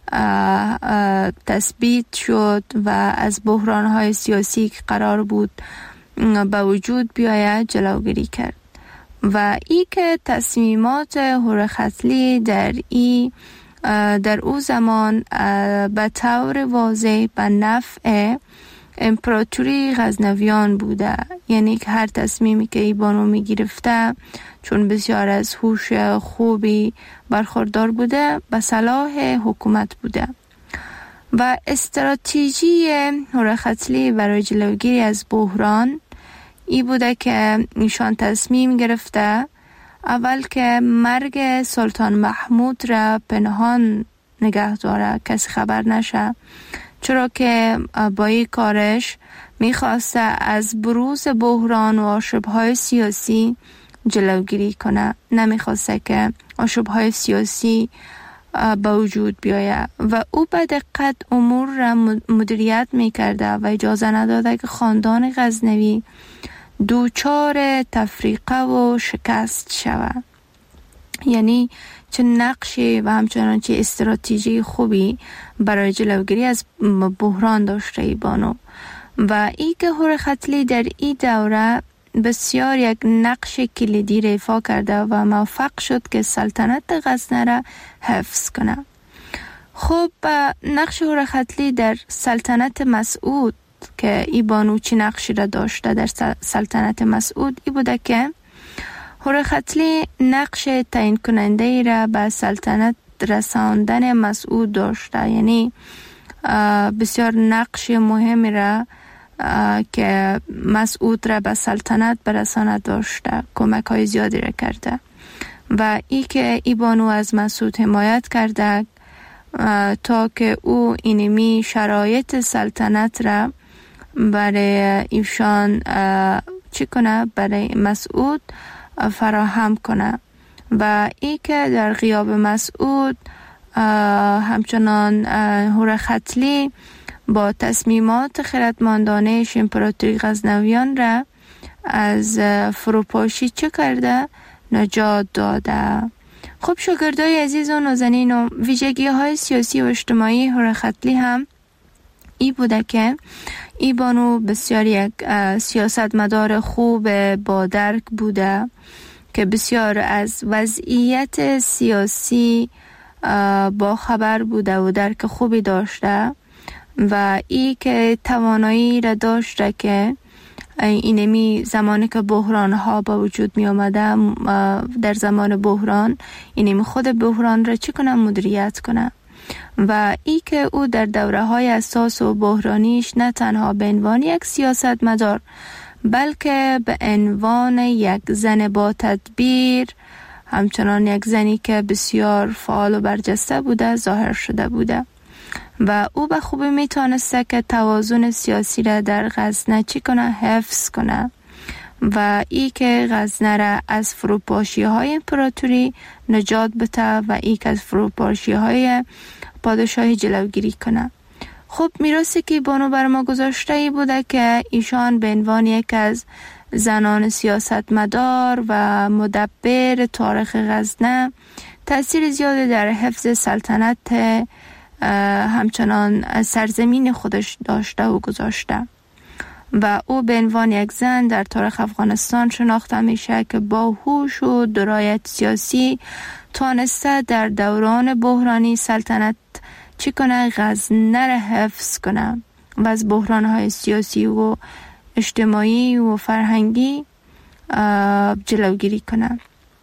تثبیت شد و از بحران‌های سیاسی که قرار بود به وجود بیاید جلوگیری کرد و ای که تصمیمات هورختلی در ای در او زمان به طور واضح به نفع امپراتوری غزنویان بوده، یعنی که هر تصمیمی که ای بانو می گرفته چون بسیار از هوش خوبی برخوردار بوده به صلاح حکومت بوده و استراتژی هورختلی برای جلوگیری از بحران ای بوده که ایشان تصمیم گرفته اول که مرگ سلطان محمود را پنهان نگه داره، کسی خبر نشه، چرا که با این کارش میخواسته از بروز بحران و آشوب‌های سیاسی جلوگیری کنه، نمیخواسته که آشوب‌های سیاسی به وجود بیاید و او به دقت امور را مدیریت میکرده و اجازه نداده که خاندان غزنوی دوچار تفریقه و شکست شود. یعنی چه نقشی و همچنان چه استراتژی خوبی برای جلوگیری از بحران داشته ای بانو و ای که هورختلی در این دوره بسیار یک نقش کلیدی را ایفا کرده و موفق شد که سلطنت غزنه را حفظ کنه. خب نقش هورختلی در سلطنت مسعود که ای بانو چی نقشی را داشته در سلطنت مسعود ای بوده که هورختلی نقش تعیین کننده ای را به سلطنت رساندن مسعود داشته، یعنی بسیار نقش مهمی را که مسعود را به سلطنت برسانه داشته، کمک های زیادی را کرده و ای که ای بانو از مسعود حمایت کرده تا که او اینمی شرایط سلطنت را برای ایشان چی کنه، برای مسعود فراهم کنه و ای که در غیاب مسعود همچنان هورختلی با تصمیمات خردمندانه امپراتوری غزنویان را از فروپاشی چه کرده، نجات داده. خب شاگردای عزیز و نازنین و ویژگی های سیاسی و اجتماعی هورختلی هم ای بوده که ای بانو بسیار یک سیاستمدار خوب با درک بوده که بسیار از وضعیت سیاسی با خبر بوده و درک خوبی داشته و ای که توانایی را داشته که اینمی زمانی که بحران ها با وجود می آمده در زمان بحران اینمی خود بحران را چی کنه مدیریت کنه و ای که او در دوره های اساس و بحرانیش نه تنها به عنوان یک سیاست مدار بلکه به عنوان یک زن با تدبیر همچنان یک زنی که بسیار فعال و برجسته بوده ظاهر شده بوده و او به خوبی میتونسته که توازن سیاسی را در غزنه چی کنه حفظ کنه و ای که غزنه را از فروپاشی های امپراتوری نجات بده و ای که از فروپاشی های پادشاهی جلوگیری کنه. خب میراثی که بانو بر ما گذاشته ای بوده که ایشان به عنوان یک از زنان سیاستمدار و مدبر تاریخ غزنه تأثیر زیادی در حفظ سلطنت همچنان سرزمین خودش داشته و گذاشته و او به عنوان یک زن در تاریخ افغانستان شناخته میشه که با هوش و درایت سیاسی تانسته در دوران بحرانی سلطنت چی کنه غزنه را حفظ کنه و از بحرانهای سیاسی و اجتماعی و فرهنگی جلوگیری کنه.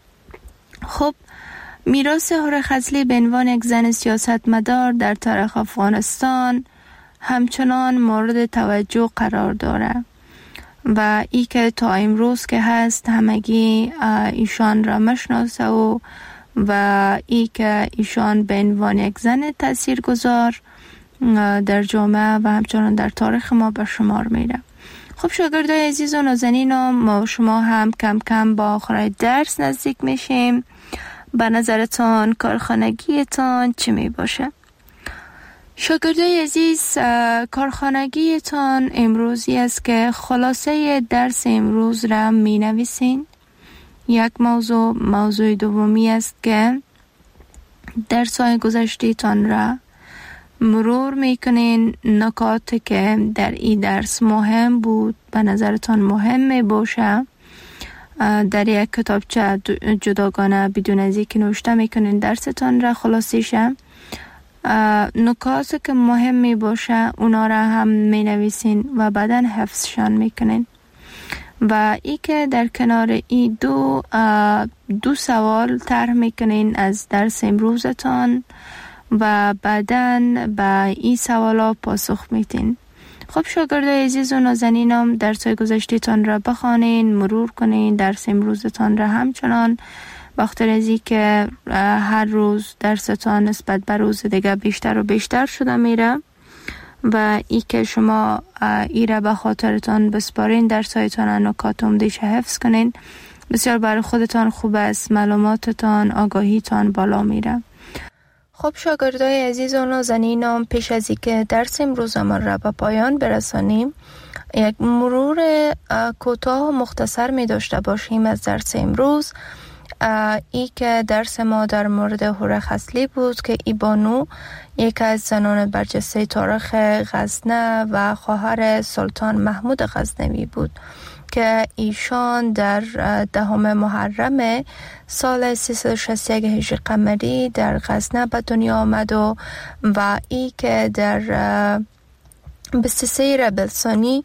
خب میراث هوره خضلی به عنوان یک زن سیاستمدار در تاریخ افغانستان همچنان مورد توجه قرار داره و ای که تا امروز که هست همگی ایشان را مشناسه و و ای که ایشان به عنوان یک زن تاثیرگذار در جامعه و همچنان در تاریخ ما به شمار میره. خب شاگردای عزیز و نازنین، ما شما هم کم کم با آخر درس نزدیک میشیم. به نظرتان کارخانگیتان چی می باشه؟ شاگردای عزیز، کارخانگیتان امروزی است که خلاصه درس امروز را می نویسین. یک موضوع موضوع دومی است که درس های گذشته تان را مرور میکنین. نکاتی که در این درس مهم بود به نظرتان مهم می باشه در یک کتابچه جداگانه بدون از اینکه نوشته میکنین درستان را خلاصیشه. نکاتی که مهم می باشه اونا را هم می نویسین و بعدا حفظشان میکنین و ای که در کنار این دو دو سوال طرح میکنین از درس امروزتان و بعدا به این سوالا پاسخ میدین. خب شاگردای عزیز و نازنینم، درس‌های گذشته‌تان را بخوانین، مرور کنین، درس امروزتان را همچنان بخاطر از اینکه هر روز درستان نسبت به روز دیگه بیشتر و بیشتر شده میره و ای که شما ای را به خاطرتان بسپارین، درس‌هایتان نکات عمده‌اش حفظ کنین، بسیار برای خودتان خوب است، معلوماتتان آگاهیتان بالا میره. خب شاگردای عزیز و نازنینم، پیش از اینکه درس امروزمان را به پایان برسانیم یک مرور کوتاه و مختصر می داشته باشیم از درس امروز. ای که درس ما در مورد هوره خضلی بود که ای بانو یک از زنان برجسته تاریخ غزنه و خواهر سلطان محمود غزنوی بود که ایشان در دهم محرم سال سیصد و شصت و یک هجری قمری در غزنه به دنیا آمد و و ای که در بیست و سه ربیع الثانی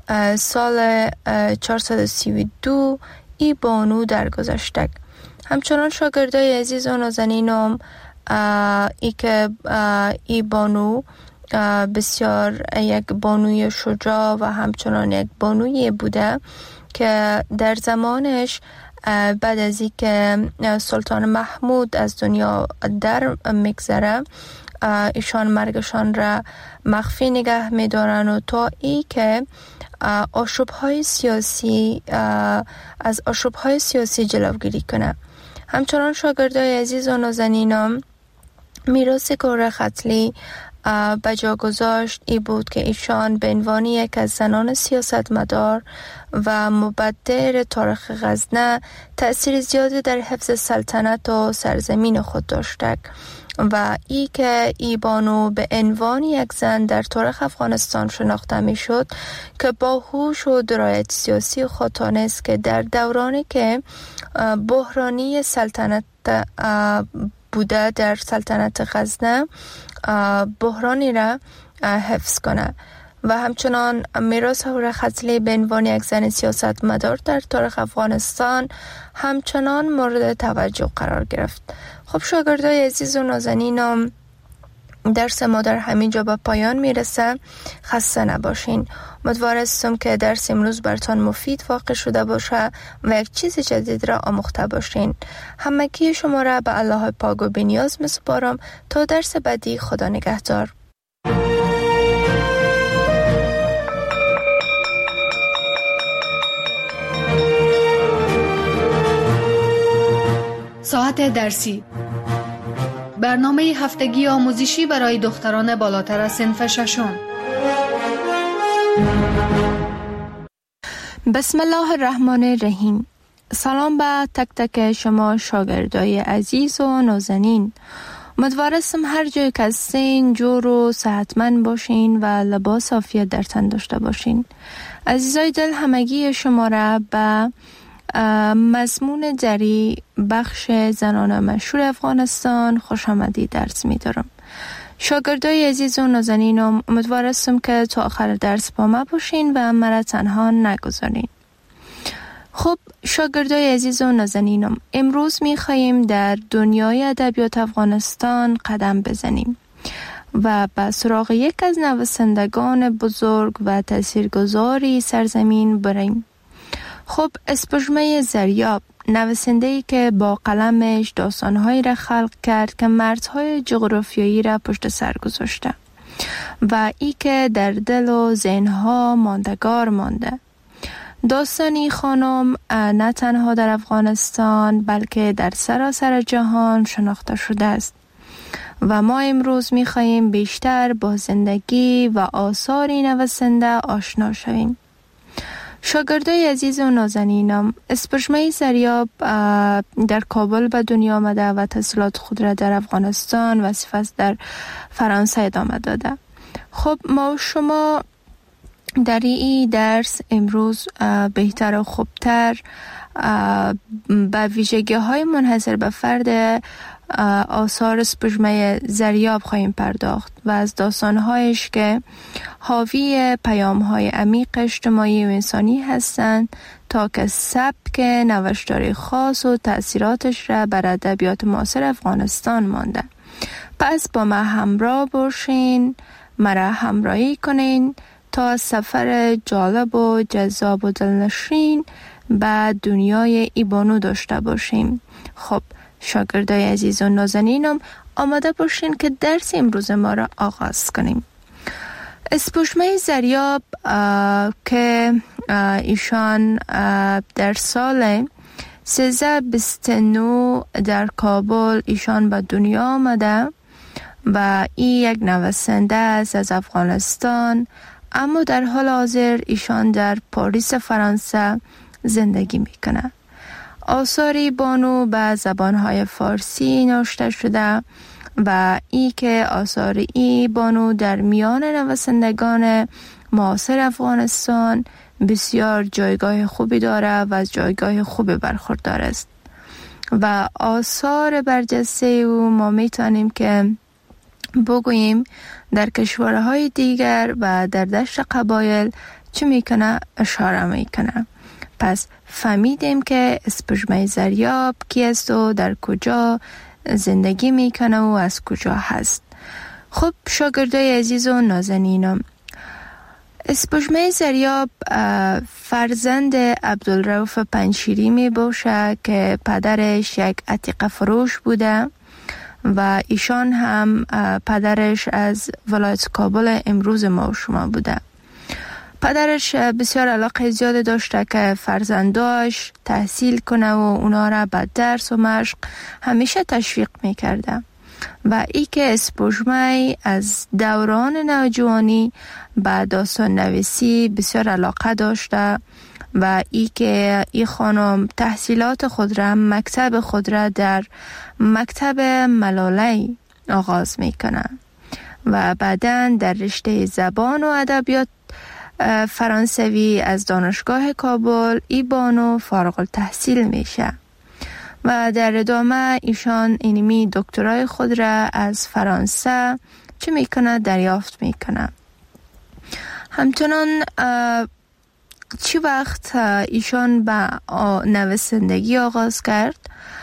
سال چهارصد و سی و دو ای بانو درگذشت. همچنان شاگردای عزیز و نازنینم، ای که ای بانو بسیار یک بانوی شجاع و همچنان یک بانوی بوده که در زمانش بعد از اینکه سلطان محمود از دنیا در میگذره ایشان مرگشان را مخفی نگه میدارن و تا ای که آشوب‌های سیاسی از آشوب‌های سیاسی جلوگیری کنه. همچنان شاگردای عزیز و نازنینم، میراث هوره خضلی به جا گذاشت ای بود که ایشان به عنوان یک از زنان سیاستمدار و مبدر تاریخ غزنه تأثیر زیادی در حفظ سلطنت و سرزمین خود داشته و ای که ای بانو به عنوان یک زن در تاریخ افغانستان شناخته می شد که با هوش و درایت سیاسی خود تانست که در دورانی که بحرانی سلطنت بوده در سلطنت غزنه بحرانی را حفظ کنه و همچنان میراث هورا خضلی به عنوان یک زن سیاست مدار در تاریخ افغانستان همچنان مورد توجه قرار گرفت. خب شاگردای عزیز و نازنینم، درس ما در همین جا به پایان میرسه. خسته نباشین. امیدوار هستم که درس امروز براتون مفید واقع شده باشه و یک چیز جدید را آموخته باشین. همگی شما را به الله پاک و بی‌نیاز میسپارم تا درس بعدی. خدا نگهدار. ساعت درسی، برنامه هفتگی آموزشی برای دختران بالاتر از صنف ششم. بسم الله الرحمن الرحیم. سلام به تک تک شما شاگردای عزیز و نازنین. امیدوارم هر جای که هستین جور و صحتمند باشین و لباس عافیت در تن داشته باشین. عزیزای دل، همگی شما را به مضمون جری بخش زنان مشهور افغانستان خوش آمدید درس می دارم. شاگردای عزیز و نازنینم، امیدوار هستم که تا آخر درس با ما باشین و مرا تنها نگذارین. خب شاگردای عزیز و نازنینم، امروز می خواهیم در دنیای ادبیات افغانستان قدم بزنیم و به سراغ یک از نویسندگان بزرگ و تاثیرگذاری سرزمین بریم. خب اسپوژمه زریاب، نویسنده‌ای که با قلمش داستان‌هایی را خلق کرد که مرزهای جغرافیایی را پشت سر گذاشته و ای که در دل و ذهن‌ها ماندگار مانده. داستانی خانم نه تنها در افغانستان بلکه در سراسر جهان شناخته شده است و ما امروز می‌خواهیم بیشتر با زندگی و آثار نویسنده آشنا شویم. شاگردای عزیز و نازنینم، اسپوژمه زریاب در کابل به دنیا آمده و تحصیلات خود را در افغانستان و سپس در فرانسه ادامه داده. خب ما و شما در این درس امروز بهتر و خوبتر به ویژگی های منحصر به فرد آثار اسپوژمه زریاب خواهیم پرداخت و از داستانهایش که حاوی پیام‌های عمیق اجتماعی و انسانی هستند تا که سبک نوشتاری خاص و تأثیراتش را بر ادبیات معاصر افغانستان مانده. پس با ما همراه باشین، مرا همراهی کنین تا سفر جالب و جذاب و دلنشین به دنیای ایبانو داشته باشیم. خب شاگردای عزیز و نازنینم، آماده باشین که درس امروز ما را آغاز کنیم. اسپوژمه زریاب که ایشان در سال سیزده بیست و نه در کابل ایشان به دنیا آمده و این یک نویسنده است از افغانستان، اما در حال حاضر ایشان در پاریس فرانسه زندگی میکنه. آثاری بانو به زبانهای فارسی نوشته شده و ای که آثار ای بانو در میان نویسندگان معاصر افغانستان بسیار جایگاه خوبی داره و از جایگاه خوبی برخوردار است و آثار برجسته او ما میتونیم که بگوییم در کشورهای دیگر و در دشت قبایل چه میکنه اشاره میکنه. پس فهمیدیم که اسپوژمه زریاب کی است و در کجا زندگی میکنه و از کجا هست. خب شاگردای عزیز و نازنینم، اسپوژمه زریاب فرزند عبدالرؤوف پنجشیری می باشه که پدرش یک عتیقه فروش بوده و ایشان هم پدرش از ولایت کابل امروز ما و شما بوده. پدرش بسیار علاقه زیاد داشته که فرزنداش تحصیل کنه و اونا را به درس و مشق همیشه تشویق میکرده و ای که اسپوژمه از دوران نوجوانی به داستان نویسی بسیار علاقه داشته و ای که ای خانم تحصیلات خود را، مکتب خود را در مکتب ملاله آغاز میکنه و بعداً در رشته زبان و ادبیات فرانسوی از دانشگاه کابل ای بانو فارغ التحصیل میشه و در ادامه ایشان اینمی دکترای خود را از فرانسه چه میکنه دریافت میکنه. همچنان چی وقت ایشان به نویسندگی آغاز کرد،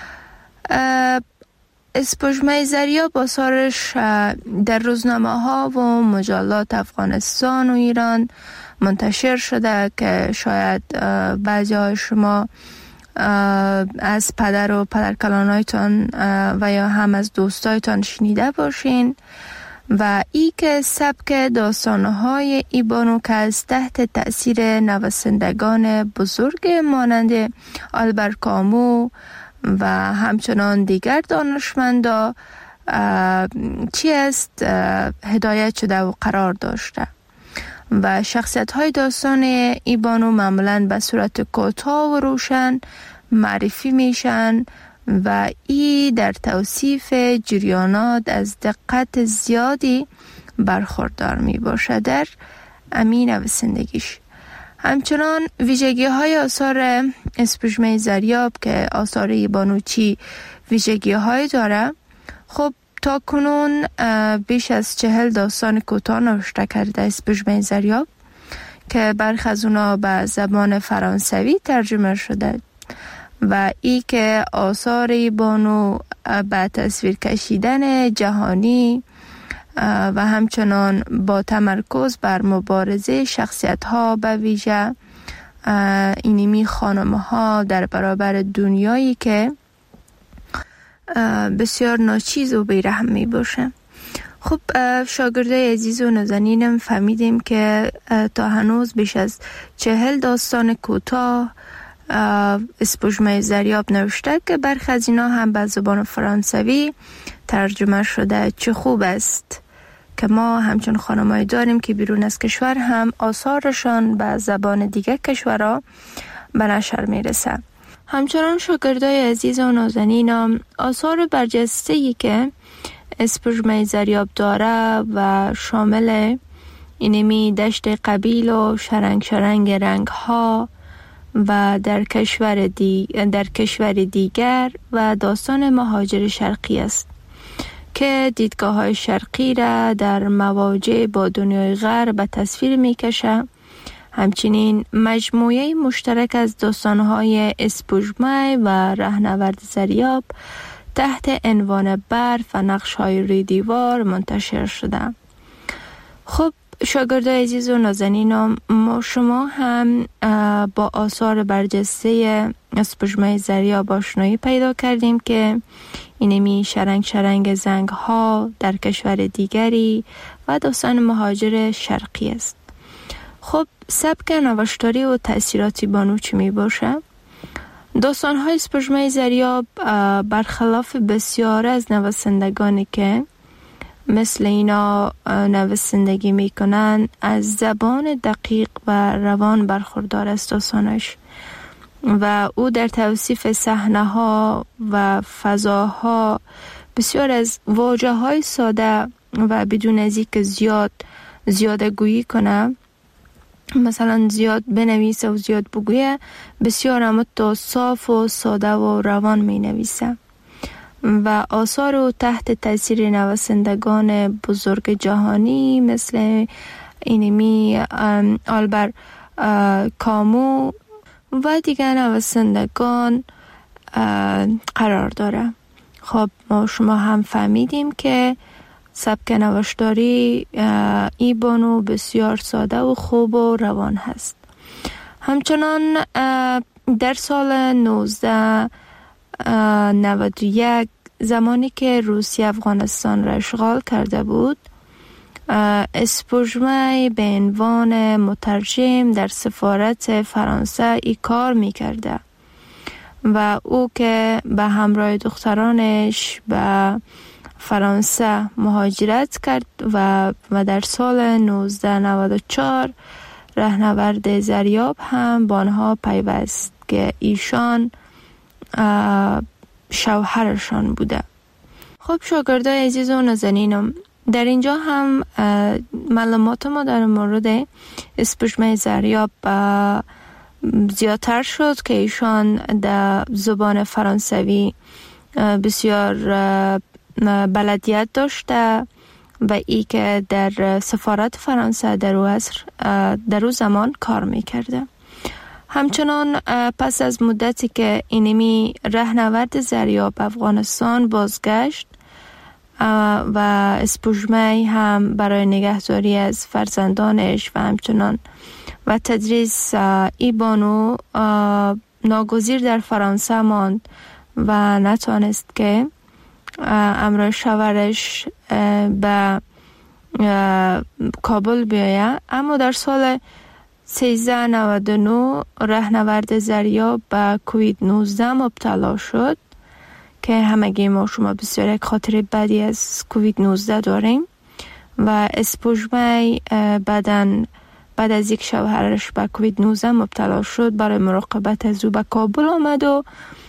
اسپوژمه زریاب آثارش در روزنامه ها و مجلات افغانستان و ایران منتشر شده که شاید بعضی های شما از پدر و پدرکلانایتان و یا هم از دوستایتان شنیده باشین و ای که سبک داستانهای ای بانو که از تحت تأثیر نویسندگان بزرگ مانند آلبر کامو و همچنان دیگر دانشمندا چی است هدایت شده و قرار داشته و شخصیت های داستان ای بانو معمولاً به صورت کوتاه و روشن معرفی میشن و ای در توصیف جریانات از دقت زیادی برخوردار می باشه در امین نویسندگیش. همچنان ویژگی های آثار اسپوژمه زریاب که آثار ای بانو چی ویژگی های داره، خب تا کنون بیش از چهل داستان کوتاه نوشته کرده اسپوژمه زریاب که برخی از اونا به زبان فرانسوی ترجمه شده و ای که آثار ای بانو به تصویر کشیدن جهانی و همچنان با تمرکز بر مبارزه شخصیت ها به ویژه اینیمی خانم ها در برابر دنیایی که بسیار ناچیز و بیرحم می باشه. خب شاگردای عزیز و نازنینم فهمیدیم که تا هنوز بیش از چهل داستان کوتاه اسپوژمه زریاب نوشته که برخی از اینا هم به زبان فرانسوی ترجمه شده. چه خوب است که ما همچون خانمایی داریم که بیرون از کشور هم آثارشان به زبان دیگه کشورها به نشر میرسه. همچنان شاگردای عزیز و نازنینم آثار برجسته‌ای که اسپوژمه زریاب داره و شامل اینمی دشت قبیل و شرنگ شرنگ رنگ ها و در کشور دی در کشور دیگر و داستان مهاجر شرقی است که دیدگاه های شرقی را در مواجه با دنیای غرب به تصویر می کشه. همچنین مجموعه مشترک از داستان های اسپوژمه و رهنورد زریاب تحت عنوان برف و نقش های روی دیوار منتشر شده. خب شاگردای عزیز و نازنینم، ما شما هم با آثار برجسته اسپوژمه زریاب آشنایی پیدا کردیم که اینمی شرنگ شرنگ زنگ ها در کشور دیگری و داستان مهاجر شرقی است. خب سبک نوشتاری و تأثیراتی بانو چی می باشه؟ داستان های اسپوژمه زریاب برخلاف بسیار از نویسندگانی که مثل اینا نویسندگی میکنن از زبان دقیق و روان برخوردار است داستانش و او در توصیف صحنه ها و فضاها بسیار از واژه های ساده و بدون از اینکه زیاد زیاده گویی کنه، مثلا زیاد بنویسه و زیاد بگویه، بسیار اما تو صاف و ساده و روان می نویسه و آثار و تحت تاثیر نویسندگان بزرگ جهانی مثل اینمی آلبر کامو و دیگر نویسندگان قرار داره. خب ما شما هم فهمیدیم که سبک نوشتاری ای بانو بسیار ساده و خوب و روان هست. همچنان در سال نوزده نود و یک زمانی که روسیه افغانستان را اشغال کرده بود، اسپوژمه به عنوان مترجم در سفارت فرانسه ای کار می کرده و او که به همراه دخترانش به فرانسه مهاجرت کرد و و در سال نوزده نود و چهار رهنورد زریاب هم با آنها پیوست که ایشان شوهرشان بوده. خب شاگردای عزیز و نازنینم، در اینجا هم معلومات ما در مورد اسپوژمه زریاب زیادتر شد که ایشان در زبان فرانسوی بسیار بلدیت داشته و ای که در سفارت فرانسه در او عصر در او زمان کار میکرده. همچنان پس از مدتی که اینمی رهنورد زریاب افغانستان بازگشت و اسپوژمه هم برای نگهداری از فرزندانش و همچنان و تدریس ای بانو ناگزیر در فرانسه ماند و نتوانست که امر شوهرش به کابل بیاید. اما در سال سیزده نود و نه رهنورد زریاب به کووید نوزده مبتلا شد که همگی ما شما بسیار یک خاطر بدی از کووید نوزده داریم و اسپوژمه بعدن بعد از یک شوهرش به کووید نوزده مبتلا شد برای مراقبت از او به کابل آمد و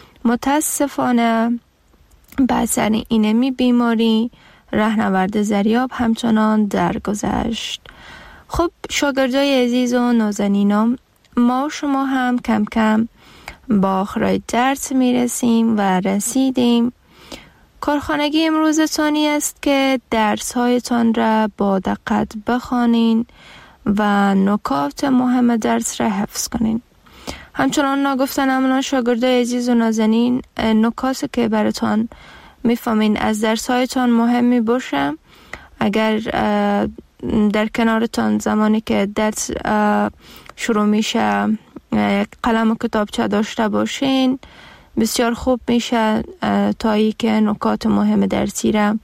متاسفانه به اثر اینمی بیماری رهنورد زریاب همچنان درگذشت. خب شاگردای عزیز و نازنینم، ما شما هم کم کم با آخرای درس میرسیم و رسیدیم. کارخانگی امروزتانی است که درس هایتان را با دقت بخوانین و نکات مهم درس را حفظ کنین. همچنان نگفتن امنا شاگردای عزیز و نازنین، نکاتی که براتان میفهمین از درس هایتان مهمی باشه. اگر در کنارتان زمانی که درس شروع میشه یک قلم و کتابچه داشته باشین بسیار خوب میشه تا ای که نکات مهم درسی را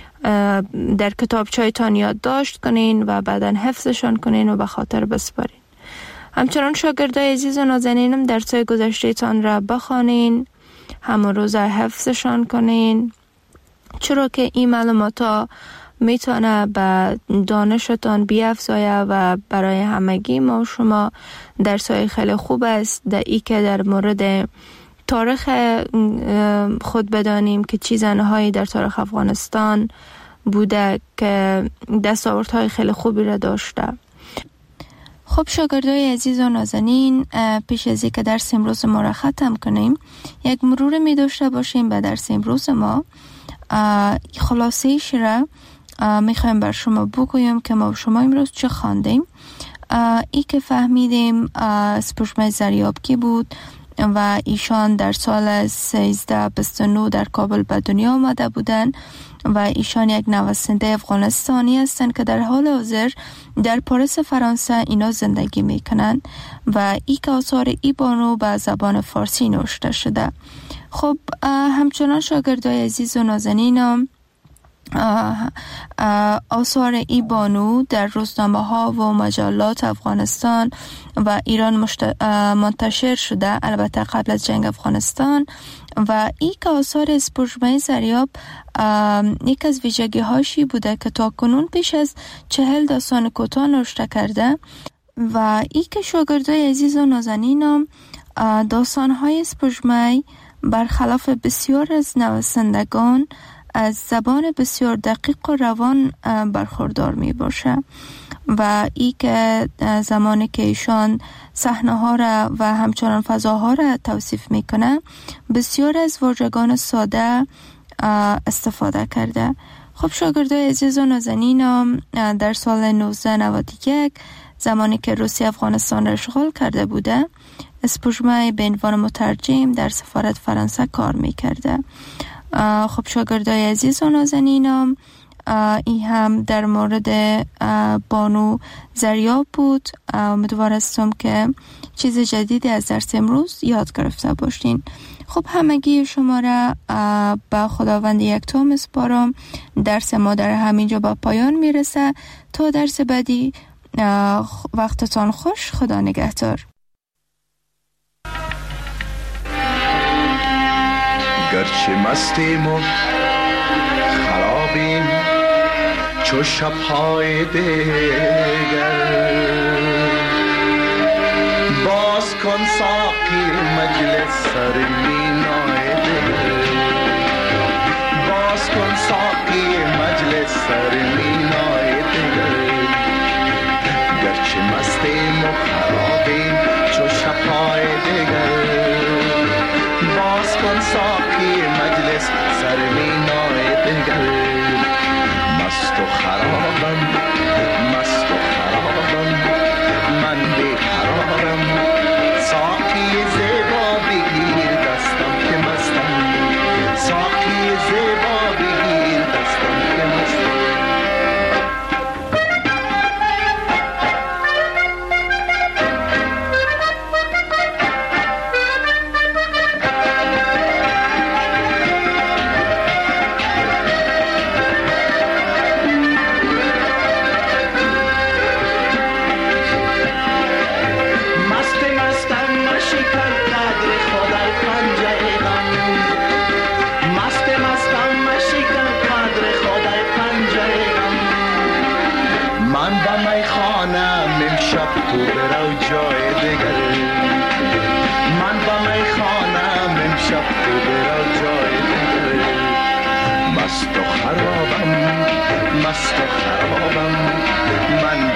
در کتابچه‌تان یادداشت کنین و بعداً حفظشان کنین و به خاطر بسپارین. همچنان شاگردای عزیز و نازنینم درس‌های گذشته‌تان را بخوانین، همون روز حفظشان کنین، چرا که این معلومات ها میتونه به دانشتان بیافزاید و برای همگی ما شما درس‌های خیلی خوب است در ای که در مورد تاریخ خود بدانیم که چه زنهایی در تاریخ افغانستان بوده که دستاوردهای خیلی خوبی را داشته. خب شاگردای عزیز و نازنین، پیش از اینکه درس امروز ما را ختم کنیم یک مرور می داشته باشیم به درس امروز ما. خلاصه‌ایش را می خواهیم بر شما بگویم که ما شما امروز چه خواندیم. ای که فهمیدیم اسپوژمه زریاب کی بود و ایشان در سال سیزده بیست و نه در کابل به دنیا آمده بودند و ایشان یک نویسنده افغانستانی هستند که در حال حاضر در پاریس فرانسه اینا زندگی میکنند و ای که آثار ای بانو به زبان فارسی نوشته شده. خب همچنان شاگردای عزیز و نازنینم، آثار ای بانو در روزنامه ها و مجلات افغانستان و ایران مشت... منتشر شده، البته قبل از جنگ افغانستان. و ای که آثار اسپوژمه زریاب یک از ویژگی هاشی بوده که تا کنون پیش از چهل داستان کوتاه نوشته کرده و ای که شاگردای عزیز و نازنینم داستان های اسپوژمه برخلاف بسیار از نویسندگان از زبان بسیار دقیق و روان برخوردار می باشه و ای که زمانی که ایشان صحنه ها را و همچنان فضاها را توصیف می کنه بسیار از واژگان ساده استفاده کرده. خب شاگردای عزیز و نازنینم، در سال نوزده نود و یک زمانی که روسیه افغانستان را اشغال کرده بوده اسپوژمه به عنوان مترجم در سفارت فرانسه کار می کرده. خب شاگردای عزیز و نازنینم، این هم در مورد بانو زریاب بود. امیدوار هستم که چیز جدیدی از درس امروز یاد گرفته باشین. خب همگی شما را به خداوند یکتا میسپارم. درس ما در همینجا به پایان میرسه. تا درس بعدی وقتتان خوش. خدا نگهدار. گرچه مستیم و خرابیم چو شب‌های دیگر، باز کن ساقی مجلس سر مینای دل، باز کن امشب تو برو جای دیگر من با می خانم امشب تو برو جای دیگر مست و خرابم مست و خرابم من